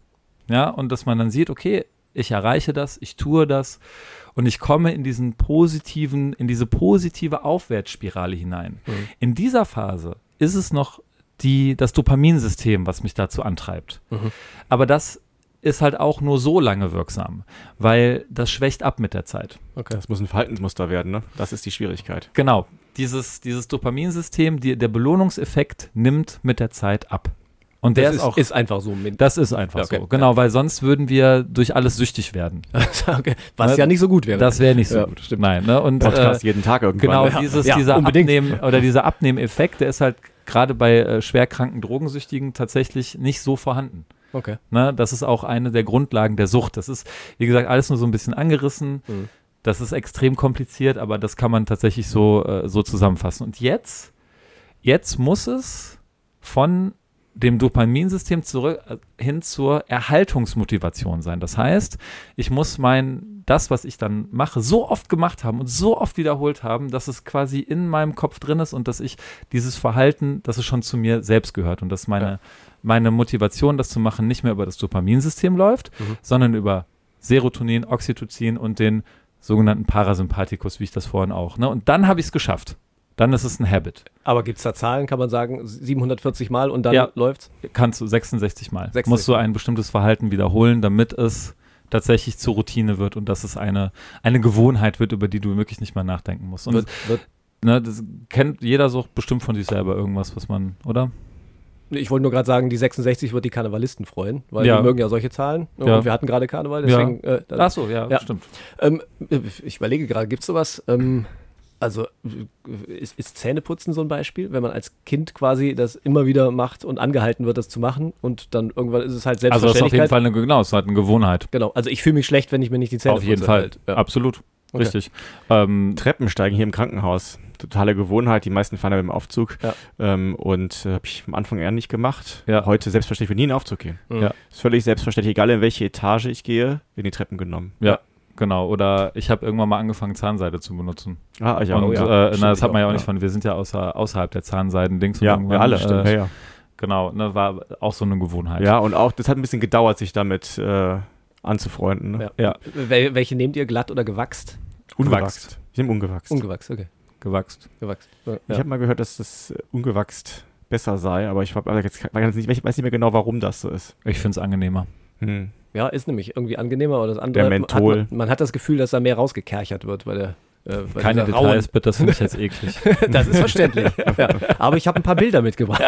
Ja, und dass man dann sieht, okay, ich erreiche das, ich tue das und ich komme in diesen positiven, in diese positive Aufwärtsspirale hinein. Mhm. In dieser Phase ist es noch die, das Dopaminsystem, was mich dazu antreibt. Mhm. Aber das ist halt auch nur so lange wirksam, weil das schwächt ab mit der Zeit. Okay. Das muss ein Verhaltensmuster werden, ne? Das ist die Schwierigkeit. Genau. Dieses, dieses Dopaminsystem, die, der Belohnungseffekt nimmt mit der Zeit ab. Und der das ist, ist auch. Ist einfach so. Das ist einfach okay. so. Genau, weil sonst würden wir durch alles süchtig werden. Okay. Was ne? ja nicht so gut wäre. Das wäre nicht so ja, gut. Stimmt. Nein, ne? Und Podcast äh, jeden Tag irgendwann. Genau, ja. dieses, ja, dieser unbedingt. Abnehmen oder dieser Abnehmeffekt, der ist halt gerade bei äh, schwerkranken Drogensüchtigen tatsächlich nicht so vorhanden. Okay. Ne? Das ist auch eine der Grundlagen der Sucht. Das ist, wie gesagt, alles nur so ein bisschen angerissen. Mhm. Das ist extrem kompliziert, aber das kann man tatsächlich so, äh, so zusammenfassen. Und jetzt, jetzt muss es von dem Dopaminsystem zurück äh, hin zur Erhaltungsmotivation sein. Das heißt, ich muss mein, das, was ich dann mache, so oft gemacht haben und so oft wiederholt haben, dass es quasi in meinem Kopf drin ist und dass ich dieses Verhalten, dass es schon zu mir selbst gehört und dass meine, ja. meine Motivation, das zu machen, nicht mehr über das Dopaminsystem läuft, mhm. sondern über Serotonin, Oxytocin und den sogenannten Parasympathikus, wie ich das vorhin auch. Ne? Und dann habe ich es geschafft. Dann ist es ein Habit. Aber gibt es da Zahlen, kann man sagen, siebenhundertvierzig Mal und dann ja, läuft's? Kannst du sechsundsechzig Mal. sechsundsechzig. Musst du ein bestimmtes Verhalten wiederholen, damit es tatsächlich zur Routine wird und dass es eine, eine Gewohnheit wird, über die du wirklich nicht mehr nachdenken musst. Und wird, wird ne, das kennt jeder so bestimmt von sich selber irgendwas, was man, oder? Ich wollte nur gerade sagen, die sechsundsechzig wird die Karnevalisten freuen, weil ja. die mögen ja solche Zahlen. Ja. Und wir hatten gerade Karneval, deswegen. Ja. Äh, Ach so, ja, ja. stimmt. Ähm, ich überlege gerade, gibt es sowas? Ähm, also ist, ist Zähneputzen so ein Beispiel, wenn man als Kind quasi das immer wieder macht und angehalten wird, das zu machen und dann irgendwann ist es halt Selbstverständlichkeit. Also das ist auf jeden Fall eine, genau, es ist halt eine Gewohnheit. Genau, also ich fühle mich schlecht, wenn ich mir nicht die Zähne putze. Auf jeden putze, Fall, halt. Ja. Absolut, okay. richtig. Ähm, Treppensteigen hier im Krankenhaus, totale Gewohnheit, die meisten fahren ja mit dem Aufzug ja. ähm, und äh, habe ich am Anfang eher nicht gemacht. Ja. Heute selbstverständlich, würde nie in den Aufzug gehen. Mhm. Ja. Ist völlig selbstverständlich, egal in welche Etage ich gehe, werden die Treppen genommen. Ja. Genau, oder ich habe irgendwann mal angefangen, Zahnseide zu benutzen. Ah, ich auch. Und, Oh, ja. äh, na, das hat man ja auch ja. nicht von, wir sind ja außer, außerhalb der Zahnseiden-Dings. Ja, wir alle, stimmt. Äh, ja, ja. Genau, ne, war auch so eine Gewohnheit. Ja, und auch, das hat ein bisschen gedauert, sich damit äh, anzufreunden. Ne? Ja. Ja. Wel- welche nehmt ihr, glatt oder gewachst? Ungewachst. Ich nehme ungewachst. Ungewachst, okay. Gewachst. Gewachst. Ja. Ich habe mal gehört, dass das äh, ungewachst besser sei, aber ich, hab, also jetzt, weiß nicht, ich weiß nicht mehr genau, warum das so ist. Ich finde es angenehmer. Hm. Ja, ist nämlich irgendwie angenehmer, aber das andere, Der Menthol. Hat man, man hat das Gefühl, dass da mehr rausgekerchert wird bei der äh, bei Keine dieser Details, rauen- bitte, das finde ich jetzt eklig. Das ist verständlich. Ja. Aber ich habe ein paar Bilder mitgebracht.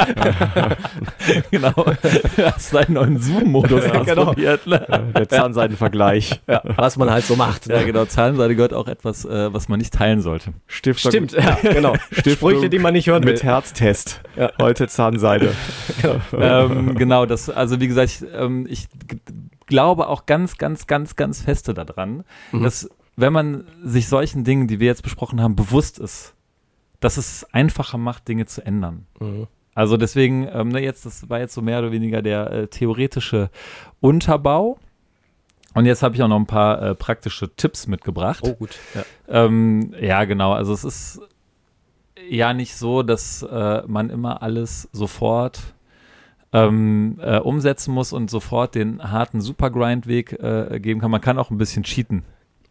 Genau. Du hast deinen neuen Zoom-Modus Ja, genau. ausprobiert. Ne? Ja, der Zahnseitenvergleich. Ja, was man halt so macht. Ne? Ja, genau. Zahnseide gehört auch etwas, äh, was man nicht teilen sollte. Stiftung Stimmt, ja, genau. Sprüche, die man nicht hören will. mit Herztest. Ja. Heute Zahnseide. ähm, genau, das, also wie gesagt, ich, ähm, ich g- glaube auch ganz, ganz, ganz, ganz feste daran, Mhm. dass wenn man sich solchen Dingen, die wir jetzt besprochen haben, bewusst ist, dass es einfacher macht, Dinge zu ändern. Mhm. Also deswegen, ähm, ne, jetzt, das war jetzt so mehr oder weniger der äh, theoretische Unterbau. Und jetzt habe ich auch noch ein paar äh, praktische Tipps mitgebracht. Oh, gut. Ja. Ähm, ja, genau. Also es ist ja nicht so, dass äh, man immer alles sofort ähm, äh, umsetzen muss und sofort den harten Supergrind-Weg äh, geben kann. Man kann auch ein bisschen cheaten.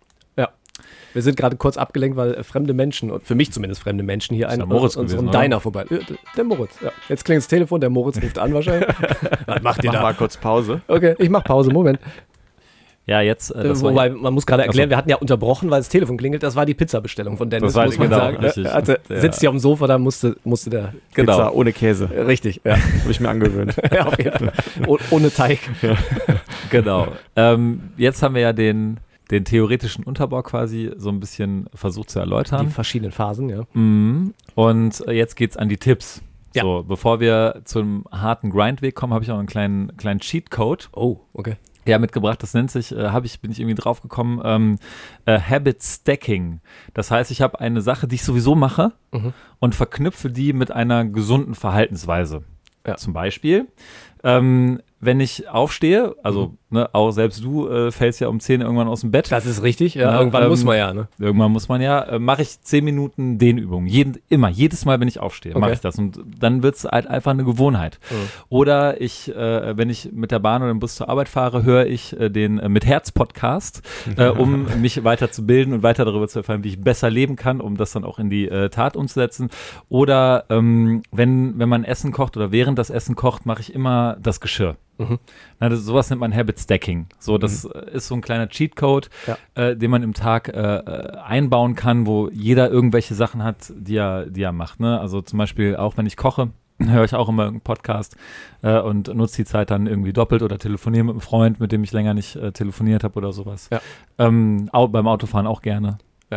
Wir sind gerade kurz abgelenkt, weil äh, fremde Menschen, und für mich zumindest fremde Menschen, hier Ist einen der Moritz unserem gewesen, oder? Diner vorbei. Äh, Der Moritz, ja. Jetzt klingt das Telefon, der Moritz ruft an wahrscheinlich. Was macht ihr Mach da? mal kurz Pause. Okay, ich mach Pause, Moment. Ja, jetzt. Äh, Äh, das war- Wobei, man muss gerade erklären, Achso. wir hatten ja unterbrochen, weil das Telefon klingelt. Das war die Pizzabestellung von Dennis, Das war muss die- man genau, sagen. richtig. Er hatte, Ja. sitzt hier auf dem Sofa, da musste, musste der. Genau. Pizza ohne Käse. Äh, Richtig, ja. Habe ich mir angewöhnt. Ja, auf jeden Fall. Oh, ohne Teig. Genau. ähm, jetzt haben wir ja den, den theoretischen Unterbau quasi so ein bisschen versucht zu Die erläutern. verschiedenen Phasen, ja. Mhm. Und äh, jetzt geht's an die Tipps. Ja. So, bevor wir zum harten Grindweg kommen, habe ich auch einen kleinen, kleinen Cheatcode Oh, okay. ja, mitgebracht. Das nennt sich, äh, habe ich, bin ich irgendwie drauf gekommen, ähm, äh, Habit Stacking. Das heißt, ich habe eine Sache, die ich sowieso mache Mhm. und verknüpfe die mit einer gesunden Verhaltensweise. Ja. Zum Beispiel, Ähm, wenn ich aufstehe, also ne, auch selbst du äh, fällst ja um zehn irgendwann aus dem Bett. Das ist richtig, ja. Ja, Irgendwann ähm, muss man ja, ne? Irgendwann muss man ja, äh, mache ich zehn Minuten Dehnübungen. Jeden, immer, jedes Mal, wenn ich aufstehe, mache Okay. ich das. Und dann wird es halt einfach eine Gewohnheit. Mhm. Oder ich, äh, wenn ich mit der Bahn oder im Bus zur Arbeit fahre, höre ich äh, den äh, Mit Herz Podcast, äh, um mich weiter zu bilden und weiter darüber zu erfahren, wie ich besser leben kann, um das dann auch in die äh, Tat umzusetzen. Oder ähm, wenn, wenn man Essen kocht oder während das Essen kocht, mache ich immer das Geschirr. Mhm. Na, das, sowas nennt man Habit Stacking. So, das mhm. ist so ein kleiner Cheatcode, Ja. äh, den man im Tag äh, äh, einbauen kann, wo jeder irgendwelche Sachen hat, die er, die er macht. Ne? Also zum Beispiel auch, wenn ich koche, höre ich auch immer einen Podcast äh, und nutze die Zeit dann irgendwie doppelt oder telefoniere mit einem Freund, mit dem ich länger nicht äh, telefoniert habe oder sowas. Ja. Ähm, auch beim Autofahren auch gerne.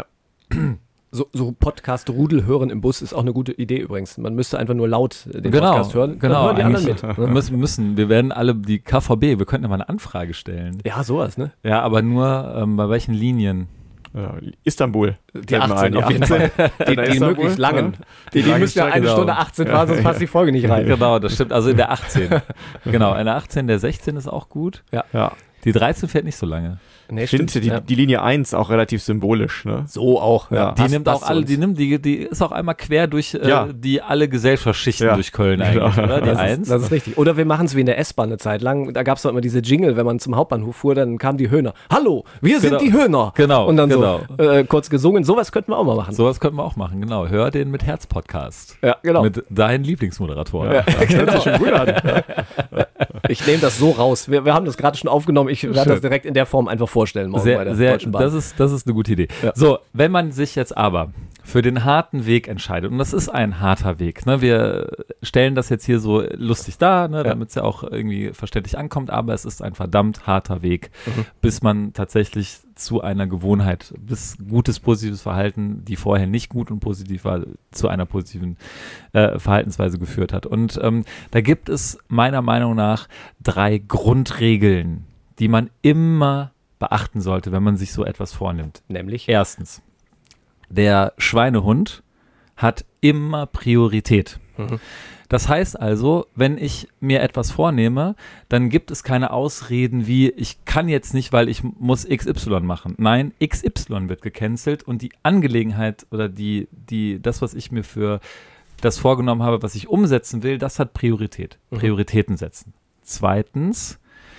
So, so Podcast-Rudel hören im Bus ist auch eine gute Idee übrigens. Man müsste einfach nur laut äh, den Genau, Podcast hören. Dann genau, hören die anderen eigentlich. mit. Wir Ne? müssen, müssen, wir werden alle die K V B, wir könnten ja mal eine Anfrage stellen. Ja, sowas, ne? Ja, aber nur ähm, bei welchen Linien? Ja, Istanbul. Die achtzehn auf jeden Fall. Die, die möglichst langen. Die, die lange müssen ja Strecke, eine genau. Stunde achtzehn fahren, sonst passt die Folge nicht rein. Genau, das stimmt. Also in der achtzehn. Genau, in der achtzehn, der sechzehn ist auch gut. Ja. Die dreizehn fährt nicht so lange. Nee, Ich finde die, ja. die Linie eins auch relativ symbolisch. Ne? So auch. Ja. Die Passt- nimmt passt auch alle, uns. die nimmt, die, die ist auch einmal quer durch äh, Ja. die alle Gesellschaftsschichten Ja. durch Köln eigentlich, Genau. oder? Die Das eins. ist, das ist richtig. Oder wir machen es wie in der S-Bahn eine Zeit lang. Da gab es doch immer diese Jingle, wenn man zum Hauptbahnhof fuhr, dann kamen die Höhner. Hallo, wir sind Genau. die Höhner. Genau, Und dann genau. so äh, kurz gesungen. Sowas könnten wir auch mal machen. Sowas könnten wir auch machen, genau. Hör den mit Herz Podcast. Ja, genau. Mit deinen Lieblingsmoderatoren. Ja, genau. Schon gut an. Ich nehme das so raus. Wir, wir haben das gerade schon aufgenommen. Ich werde das direkt in der Form einfach vorstellen morgen bei der Sehr, sehr, Deutschen Bahn. das ist, das ist eine gute Idee. Ja. So, wenn man sich jetzt aber für den harten Weg entscheidet, und das ist ein harter Weg, ne? Wir stellen das jetzt hier so lustig dar, ne? Damit es ja auch irgendwie verständlich ankommt, aber es ist ein verdammt harter Weg, Mhm. bis man tatsächlich zu einer Gewohnheit, bis gutes, positives Verhalten, die vorher nicht gut und positiv war, zu einer positiven äh, Verhaltensweise geführt hat. Und ähm, da gibt es meiner Meinung nach drei Grundregeln, die man immer beachten sollte, wenn man sich so etwas vornimmt. Nämlich? Erstens, der Schweinehund hat immer Priorität. Mhm. Das heißt also, wenn ich mir etwas vornehme, dann gibt es keine Ausreden wie, ich kann jetzt nicht, weil ich muss X Y machen. Nein, X Y wird gecancelt und die Angelegenheit oder die, die, das, was ich mir für das vorgenommen habe, was ich umsetzen will, das hat Priorität. Mhm. Prioritäten setzen. Zweitens,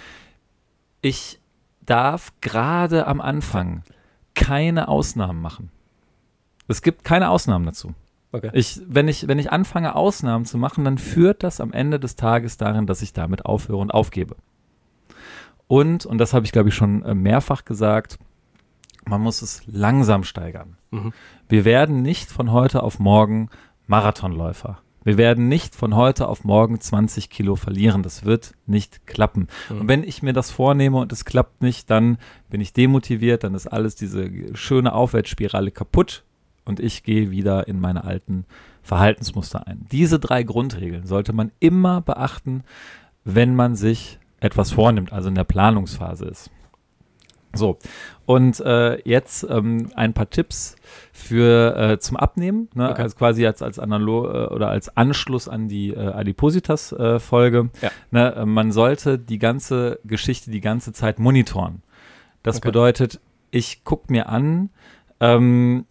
ich darf gerade am Anfang keine Ausnahmen machen. Es gibt keine Ausnahmen dazu. Okay. Ich, wenn, ich, wenn ich anfange, Ausnahmen zu machen, dann führt das am Ende des Tages darin, dass ich damit aufhöre und aufgebe. Und, und das habe ich, glaube ich, schon äh, mehrfach gesagt, man muss es langsam steigern. Mhm. Wir werden nicht von heute auf morgen Marathonläufer. Wir werden nicht von heute auf morgen zwanzig Kilo verlieren. Das wird nicht klappen. Mhm. Und wenn ich mir das vornehme und es klappt nicht, dann bin ich demotiviert, dann ist alles diese schöne Aufwärtsspirale kaputt und ich gehe wieder in meine alten Verhaltensmuster ein. Diese drei Grundregeln sollte man immer beachten, wenn man sich etwas vornimmt, also in der Planungsphase ist. So, und äh, jetzt ähm, ein paar Tipps für äh, zum Abnehmen, ne? Okay. Also quasi als, als Analog äh, oder als Anschluss an die äh, Adipositas-Folge. Ja. Ne? Äh, man sollte die ganze Geschichte die ganze Zeit monitoren. Das Okay. bedeutet, ich gucke mir an, ähm,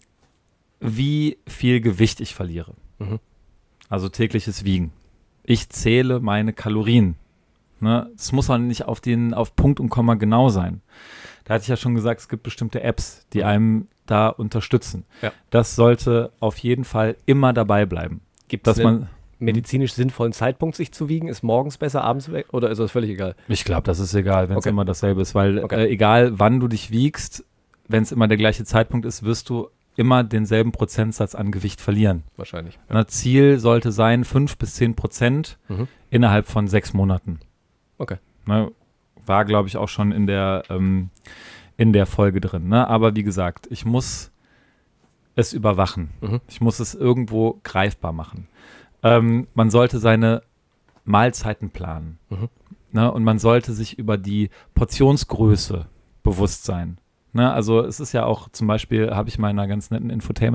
wie viel Gewicht ich verliere. Mhm. Also tägliches Wiegen. Ich zähle meine Kalorien. Ne? Es muss auch nicht auf den auf Punkt und Komma genau sein. Da hatte ich ja schon gesagt, es gibt bestimmte Apps, die einem da unterstützen. Ja. Das sollte auf jeden Fall immer dabei bleiben. Gibt es Dass einen man, medizinisch sinnvollen Zeitpunkt, sich zu wiegen? Ist morgens besser, abends weg? Oder ist das völlig egal? ich glaube, das ist egal, wenn es Okay. immer dasselbe ist, weil Okay. äh, egal wann du dich wiegst, wenn es immer der gleiche Zeitpunkt ist, wirst du immer denselben Prozentsatz an Gewicht verlieren. Wahrscheinlich. Na, Ziel sollte sein fünf bis zehn Prozent Mhm. innerhalb von sechs Monaten. Okay. Ne, war, glaube ich, auch schon in der, ähm, in der Folge drin. Ne? Aber wie gesagt, ich muss es überwachen. Mhm. Ich muss es irgendwo greifbar machen. Ähm, man sollte seine Mahlzeiten planen. Mhm. Ne? Und man sollte sich über die Portionsgröße bewusst sein. Ne? Also es ist ja auch zum Beispiel, habe ich mal in einer ganz netten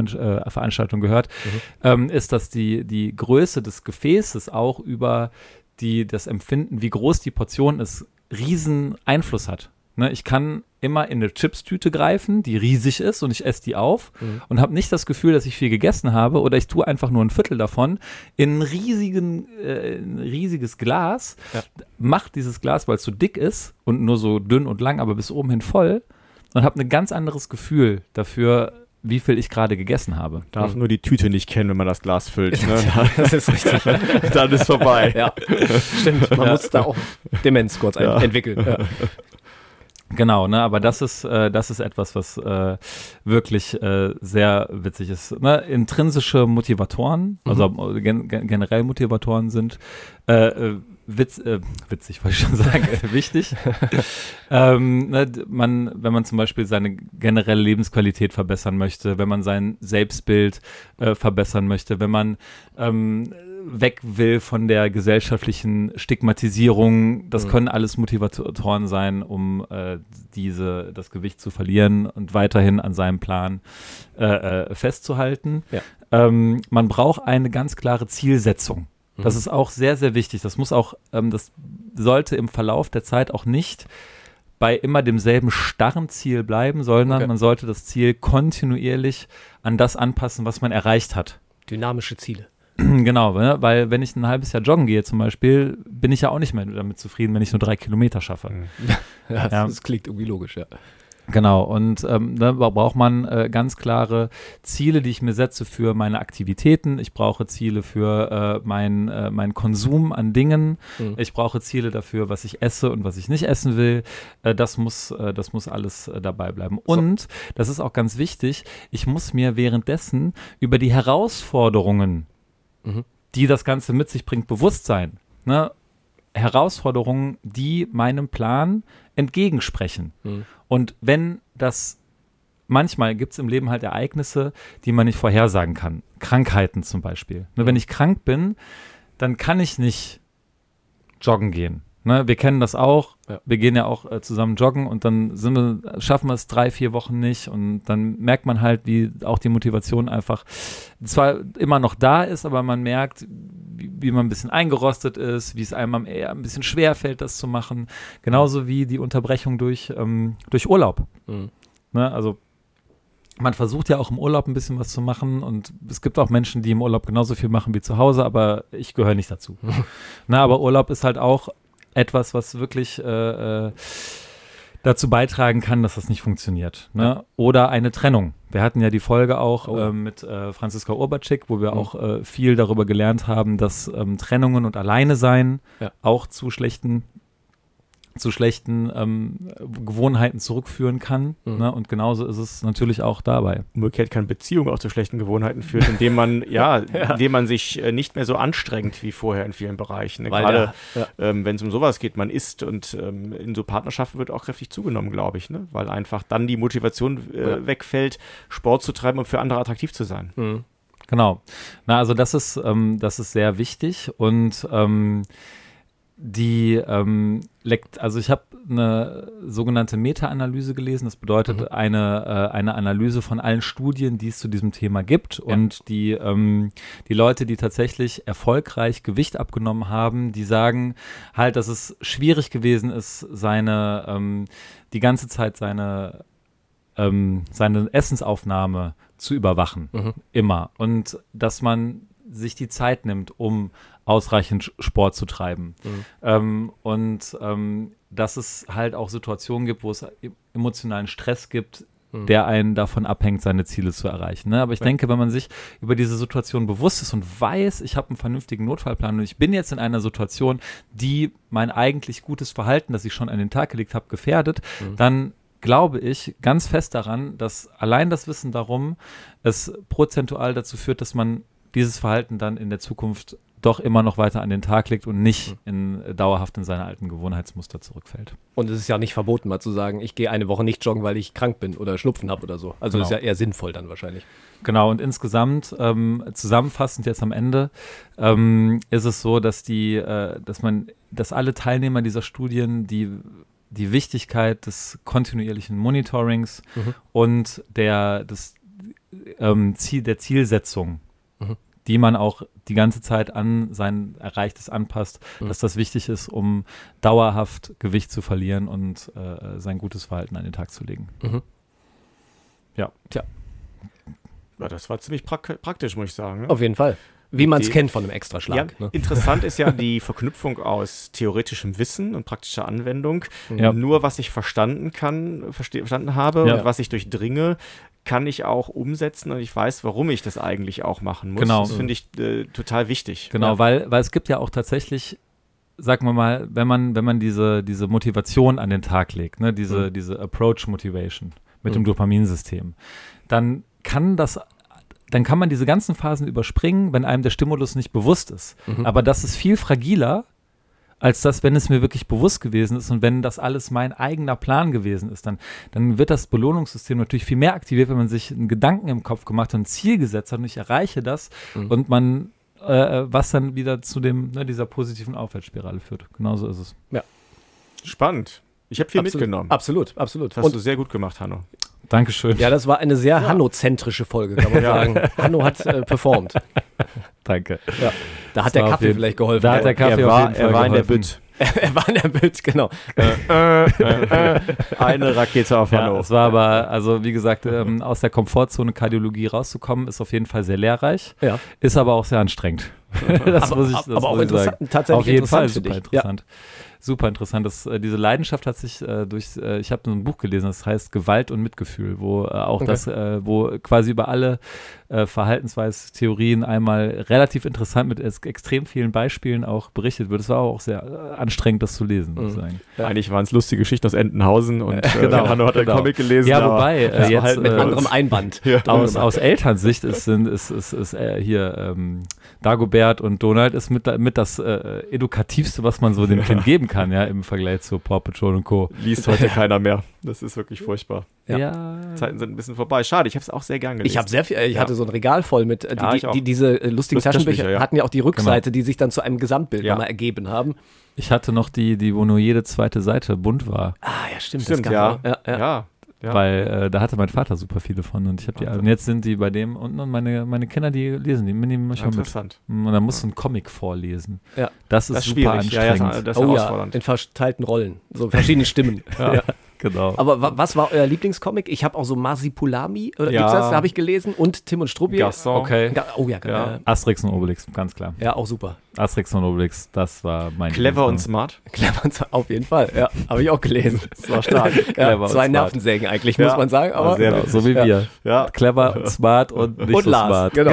Infotainment-Veranstaltung gehört, Mhm. ähm, ist, dass die, die Größe des Gefäßes auch über die das Empfinden, wie groß die Portion ist, riesen Einfluss hat. Ne, ich kann immer in eine Chipstüte greifen, die riesig ist und ich esse die auf mhm. und habe nicht das Gefühl, dass ich viel gegessen habe oder ich tue einfach nur ein Viertel davon in ein, riesigen, äh, ein riesiges Glas, ja. mache dieses Glas, weil es so dick ist und nur so dünn und lang, aber bis oben hin voll und habe ein ganz anderes Gefühl dafür, wie viel ich gerade gegessen habe. Darf mhm. nur die Tüte nicht kennen, wenn man das Glas füllt. Ne? Das ist richtig. Dann ist vorbei. Ja, stimmt. Man ja. muss da auch Demenz kurz ja. entwickeln. Ja. Genau, ne, aber das ist, äh, das ist etwas, was äh, wirklich äh, sehr witzig ist. Ne? Intrinsische Motivatoren, mhm. also gen- generell Motivatoren sind äh, witz, äh, witzig, wollte ich schon sagen, äh, wichtig. ähm, ne, man, wenn man zum Beispiel seine generelle Lebensqualität verbessern möchte, wenn man sein Selbstbild äh, verbessern möchte, wenn man ähm, weg will von der gesellschaftlichen Stigmatisierung. Das mhm. können alles Motivatoren sein, um äh, diese, das Gewicht zu verlieren und weiterhin an seinem Plan äh, äh, festzuhalten. Ja. Ähm, man braucht eine ganz klare Zielsetzung. Mhm. Das ist auch sehr, sehr wichtig. Das muss auch, ähm, das sollte im Verlauf der Zeit auch nicht bei immer demselben starren Ziel bleiben, sondern okay. man sollte das Ziel kontinuierlich an das anpassen, was man erreicht hat. Dynamische Ziele. Genau, weil wenn ich ein halbes Jahr joggen gehe zum Beispiel, bin ich ja auch nicht mehr damit zufrieden, wenn ich nur drei Kilometer schaffe. Ja, das, ja. das klingt irgendwie logisch, ja. Genau, und ähm, da braucht man äh, ganz klare Ziele, die ich mir setze für meine Aktivitäten. Ich brauche Ziele für äh, meinen äh, mein Konsum an Dingen. Mhm. Ich brauche Ziele dafür, was ich esse und was ich nicht essen will. Äh, das muss, äh, das muss alles äh, dabei bleiben. Und, so. das ist auch ganz wichtig, ich muss mir währenddessen über die Herausforderungen, mhm. die das Ganze mit sich bringt, bewusst sein. Ne? Herausforderungen, die meinem Plan entgegensprechen. Mhm. Und wenn das, manchmal gibt es im Leben halt Ereignisse, die man nicht vorhersagen kann. Krankheiten zum Beispiel. Ne, mhm. Wenn ich krank bin, dann kann ich nicht joggen gehen. Ne, wir kennen das auch. Ja. Wir gehen ja auch äh, zusammen joggen und dann sind wir, schaffen wir es drei, vier Wochen nicht. Und dann merkt man halt, wie auch die Motivation einfach zwar immer noch da ist, aber man merkt, wie, wie man ein bisschen eingerostet ist, wie es einem eher ein bisschen schwer fällt, das zu machen. Genauso wie die Unterbrechung durch, ähm, durch Urlaub. Mhm. Ne, also man versucht ja auch im Urlaub ein bisschen was zu machen und es gibt auch Menschen, die im Urlaub genauso viel machen wie zu Hause, aber ich gehöre nicht dazu. Na, aber Urlaub ist halt auch etwas, was wirklich äh, äh, dazu beitragen kann, dass das nicht funktioniert. Ne? Ja. Oder eine Trennung. Wir hatten ja die Folge auch oh. äh, mit äh, Franziska Urbaczyk, wo wir mhm. auch äh, viel darüber gelernt haben, dass ähm, Trennungen und Alleinesein ja. auch zu schlechten zu schlechten ähm, Gewohnheiten zurückführen kann. Mhm. Ne? Und genauso ist es natürlich auch dabei. Umgekehrt kann Beziehung auch zu schlechten Gewohnheiten führen, indem man, ja, ja. indem man sich äh, nicht mehr so anstrengt wie vorher in vielen Bereichen. Ne? Gerade ja. ähm, wenn es um sowas geht, man isst und ähm, in so Partnerschaften wird auch kräftig zugenommen, glaube ich, ne? Weil einfach dann die Motivation äh, ja. wegfällt, Sport zu treiben und für andere attraktiv zu sein. Mhm. Genau. Na, also das ist, ähm, das ist sehr wichtig und ähm, die ähm, lekt, also ich habe eine sogenannte Meta-Analyse gelesen. Das bedeutet mhm. eine, äh, eine Analyse von allen Studien, die es zu diesem Thema gibt. Ja. Und die, ähm, die Leute, die tatsächlich erfolgreich Gewicht abgenommen haben, die sagen halt, dass es schwierig gewesen ist, seine ähm, die ganze Zeit seine ähm, seine Essensaufnahme zu überwachen. Mhm. Immer. Und dass man sich die Zeit nimmt, um ausreichend Sport zu treiben. Mhm. Ähm, und ähm, dass es halt auch Situationen gibt, wo es emotionalen Stress gibt, mhm. der einen davon abhängt, seine Ziele zu erreichen. Ne? Aber ich ja. denke, wenn man sich über diese Situation bewusst ist und weiß, ich habe einen vernünftigen Notfallplan und ich bin jetzt in einer Situation, die mein eigentlich gutes Verhalten, das ich schon an den Tag gelegt habe, gefährdet, mhm. dann glaube ich ganz fest daran, dass allein das Wissen darum es prozentual dazu führt, dass man dieses Verhalten dann in der Zukunft doch immer noch weiter an den Tag legt und nicht in, dauerhaft in seine alten Gewohnheitsmuster zurückfällt. Und es ist ja nicht verboten, mal zu sagen, ich gehe eine Woche nicht joggen, weil ich krank bin oder Schnupfen habe oder so. Also genau. Ist ja eher sinnvoll dann wahrscheinlich. Genau, und insgesamt, ähm, zusammenfassend jetzt am Ende, ähm, ist es so, dass die, äh, dass man, dass alle Teilnehmer dieser Studien die die Wichtigkeit des kontinuierlichen Monitorings mhm. und der, des, ähm, Ziel, der Zielsetzung, mhm. die man auch die ganze Zeit an sein Erreichtes anpasst, mhm. dass das wichtig ist, um dauerhaft Gewicht zu verlieren und äh, sein gutes Verhalten an den Tag zu legen. Mhm. Ja. Tja. Ja, das war ziemlich prak- praktisch, muss ich sagen. Ne? Auf jeden Fall. Wie man es Die- kennt von einem Extraschlag. Ja, Ne? interessant ist ja die Verknüpfung aus theoretischem Wissen und praktischer Anwendung. Ja. Nur was ich verstanden kann, verste- verstanden habe Ja. und was ich durchdringe, kann ich auch umsetzen und ich weiß, warum ich das eigentlich auch machen muss. Genau. Das finde ich äh, total wichtig. Genau, Ja. weil, weil es gibt ja auch tatsächlich, sagen wir mal, wenn man, wenn man diese, diese Motivation an den Tag legt, ne, diese, Mhm. diese Approach-Motivation mit Mhm. dem Dopaminsystem, dann kann das, dann kann man diese ganzen Phasen überspringen, wenn einem der Stimulus nicht bewusst ist. Mhm. Aber das ist viel fragiler, als das, wenn es mir wirklich bewusst gewesen ist und wenn das alles mein eigener Plan gewesen ist, dann, dann wird das Belohnungssystem natürlich viel mehr aktiviert, wenn man sich einen Gedanken im Kopf gemacht hat, ein Ziel gesetzt hat und ich erreiche das Mhm. und man, äh, was dann wieder zu dem, ne, dieser positiven Aufwärtsspirale führt. Genauso ist es. Spannend. Ich habe viel Absolut. mitgenommen. Absolut, absolut. Das hast Und du sehr gut gemacht, Hanno. Dankeschön. ja, das war eine sehr Hanno-zentrische Folge, kann man Ja. sagen. Hanno hat äh, performt. Danke. Ja. Da hat Das der war auf Kaffee jeden- vielleicht geholfen. Da hat der Ja. Kaffee er auf war, jeden Fall er war in der geholfen. Bütt. Er war in der Bild, genau. Eine Rakete auf Ja, Hanno. es war aber, also wie gesagt, ähm, aus der Komfortzone Kardiologie rauszukommen, ist auf jeden Fall sehr lehrreich, Ja. ist aber auch sehr anstrengend. das aber, muss ich, das aber auch muss ich sagen. interessant, tatsächlich Auf jeden interessant Fall für super dich. interessant. Super interessant. Das, äh, diese Leidenschaft hat sich äh, durch, äh, ich habe so ein Buch gelesen, das heißt Gewalt und Mitgefühl, wo äh, auch Okay. das, äh, wo quasi über alle äh, Verhaltensweistheorien einmal relativ interessant mit es- extrem vielen Beispielen auch berichtet wird. Es war auch sehr äh, anstrengend, das zu lesen, muss ich Mhm. sagen. Ja. Eigentlich waren es lustige Geschichten aus Entenhausen und äh, Genau, Hanno hat einen genau. Comic gelesen. Ja, aber wobei, äh, das war jetzt, halt mit äh, Ja. Anderem Einband. Ja. Aus, aus Elternsicht ist, sind, ist, ist, ist äh, hier ähm, Dagobert und Donald ist mit, mit das äh, Edukativste, was man so dem Kind geben kann, ja, im Vergleich zu Paw Patrol und Co. liest heute keiner mehr. Das ist wirklich furchtbar. Ja. Zeiten sind ein bisschen vorbei. Schade, ich habe es auch sehr gern gelesen. Ich habe sehr viel, äh, ich Ja. hatte so ein Regal voll mit, äh, die, Ja, ich die, auch. die, diese äh, lustigen Lust- Taschenbücher Taschenbücher, ja. hatten ja auch die Rückseite, die sich dann zu einem Gesamtbild Ja. nochmal ergeben haben. Ich hatte noch die, die, wo nur jede zweite Seite bunt war, Ah, ja, stimmt. Stimmt, das ja. ja, ja. ja. ja. weil äh, da hatte mein Vater super viele von und ich habe die, Wahnsinn. und jetzt sind die bei dem unten und meine, meine Kinder, die lesen die, nehmen die manchmal mit. Interessant. Und dann musst du einen Comic vorlesen. Ja. Das ist Das ist super schwierig. Ja, ja, anstrengend. das ist Oh ja, herausfordernd. in verteilten Rollen. So verschiedene Stimmen. ja. Genau. Aber wa was war euer Lieblingscomic? Ich habe auch so Marsipulami, oder Ja. gibt's das? Da habe ich gelesen. Und Tim und Struppi. Gaston. Okay. Ga- Oh ja, Ja. ja. Asterix und Obelix, ganz klar. ja, auch super. Asterix und Obelix, das war mein Clever und Lieblingscomic. smart. Clever und smart, auf jeden Fall. Ja, habe ich auch gelesen. Das war stark. Clever ja, und zwei smart. Nervensägen eigentlich, Ja, muss man sagen. war Aber sehr Genau, so wie Ja. wir. Ja. Clever und smart und nicht und so Lars. smart. Genau.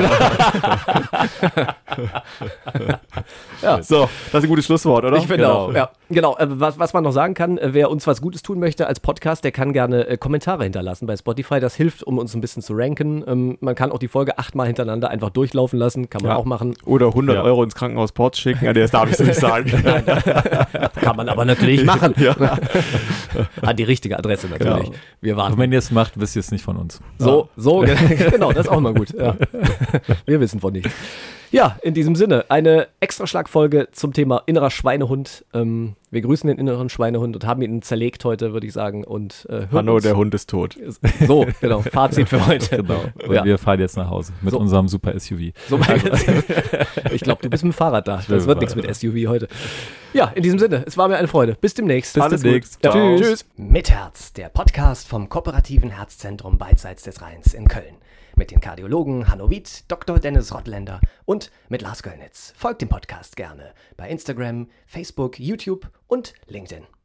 ja. So, das ist ein gutes Schlusswort, oder? Ich finde Genau. auch, ja. Genau, äh, was, was man noch sagen kann, äh, wer uns was Gutes tun möchte als Podcast, der kann gerne äh, Kommentare hinterlassen bei Spotify. Das hilft, um uns ein bisschen zu ranken. Ähm, man kann auch die Folge achtmal hintereinander einfach durchlaufen lassen, kann man Ja. auch machen. Oder hundert Ja. Euro ins Krankenhaus Ports schicken. Ja, nee, das darf ich so nicht sagen. Kann man aber natürlich machen. Ja. An die richtige Adresse natürlich. Genau. Wir Und warten. wenn ihr es macht, wisst ihr es nicht von uns. So, so, genau, das ist auch mal gut. Ja. Wir wissen von nichts. Ja, in diesem Sinne, eine Extraschlagfolge zum Thema innerer Schweinehund. Ähm, wir grüßen den inneren Schweinehund und haben ihn zerlegt heute, würde ich sagen. Und äh, hören Hanno, uns. der Hund ist tot. So, genau, Fazit für heute. Genau. Und Ja. wir fahren jetzt nach Hause mit So. unserem super S U V. So, ich glaube, du bist mit dem Fahrrad da. bin Das mit wird dem nichts mit Fahrrad. S U V heute. Ja, in diesem Sinne, es war mir eine Freude. Bis demnächst. Bis Alles demnächst. gut. Ja. Ciao. Tschüss. Mit Herz, der Podcast vom Kooperativen Herzzentrum Beidseits des Rheins in Köln. Mit den Kardiologen Hanno Wied, Doktor Dennis Rottländer und mit Lars Göllnitz. Folgt dem Podcast gerne bei Instagram, Facebook, YouTube und LinkedIn.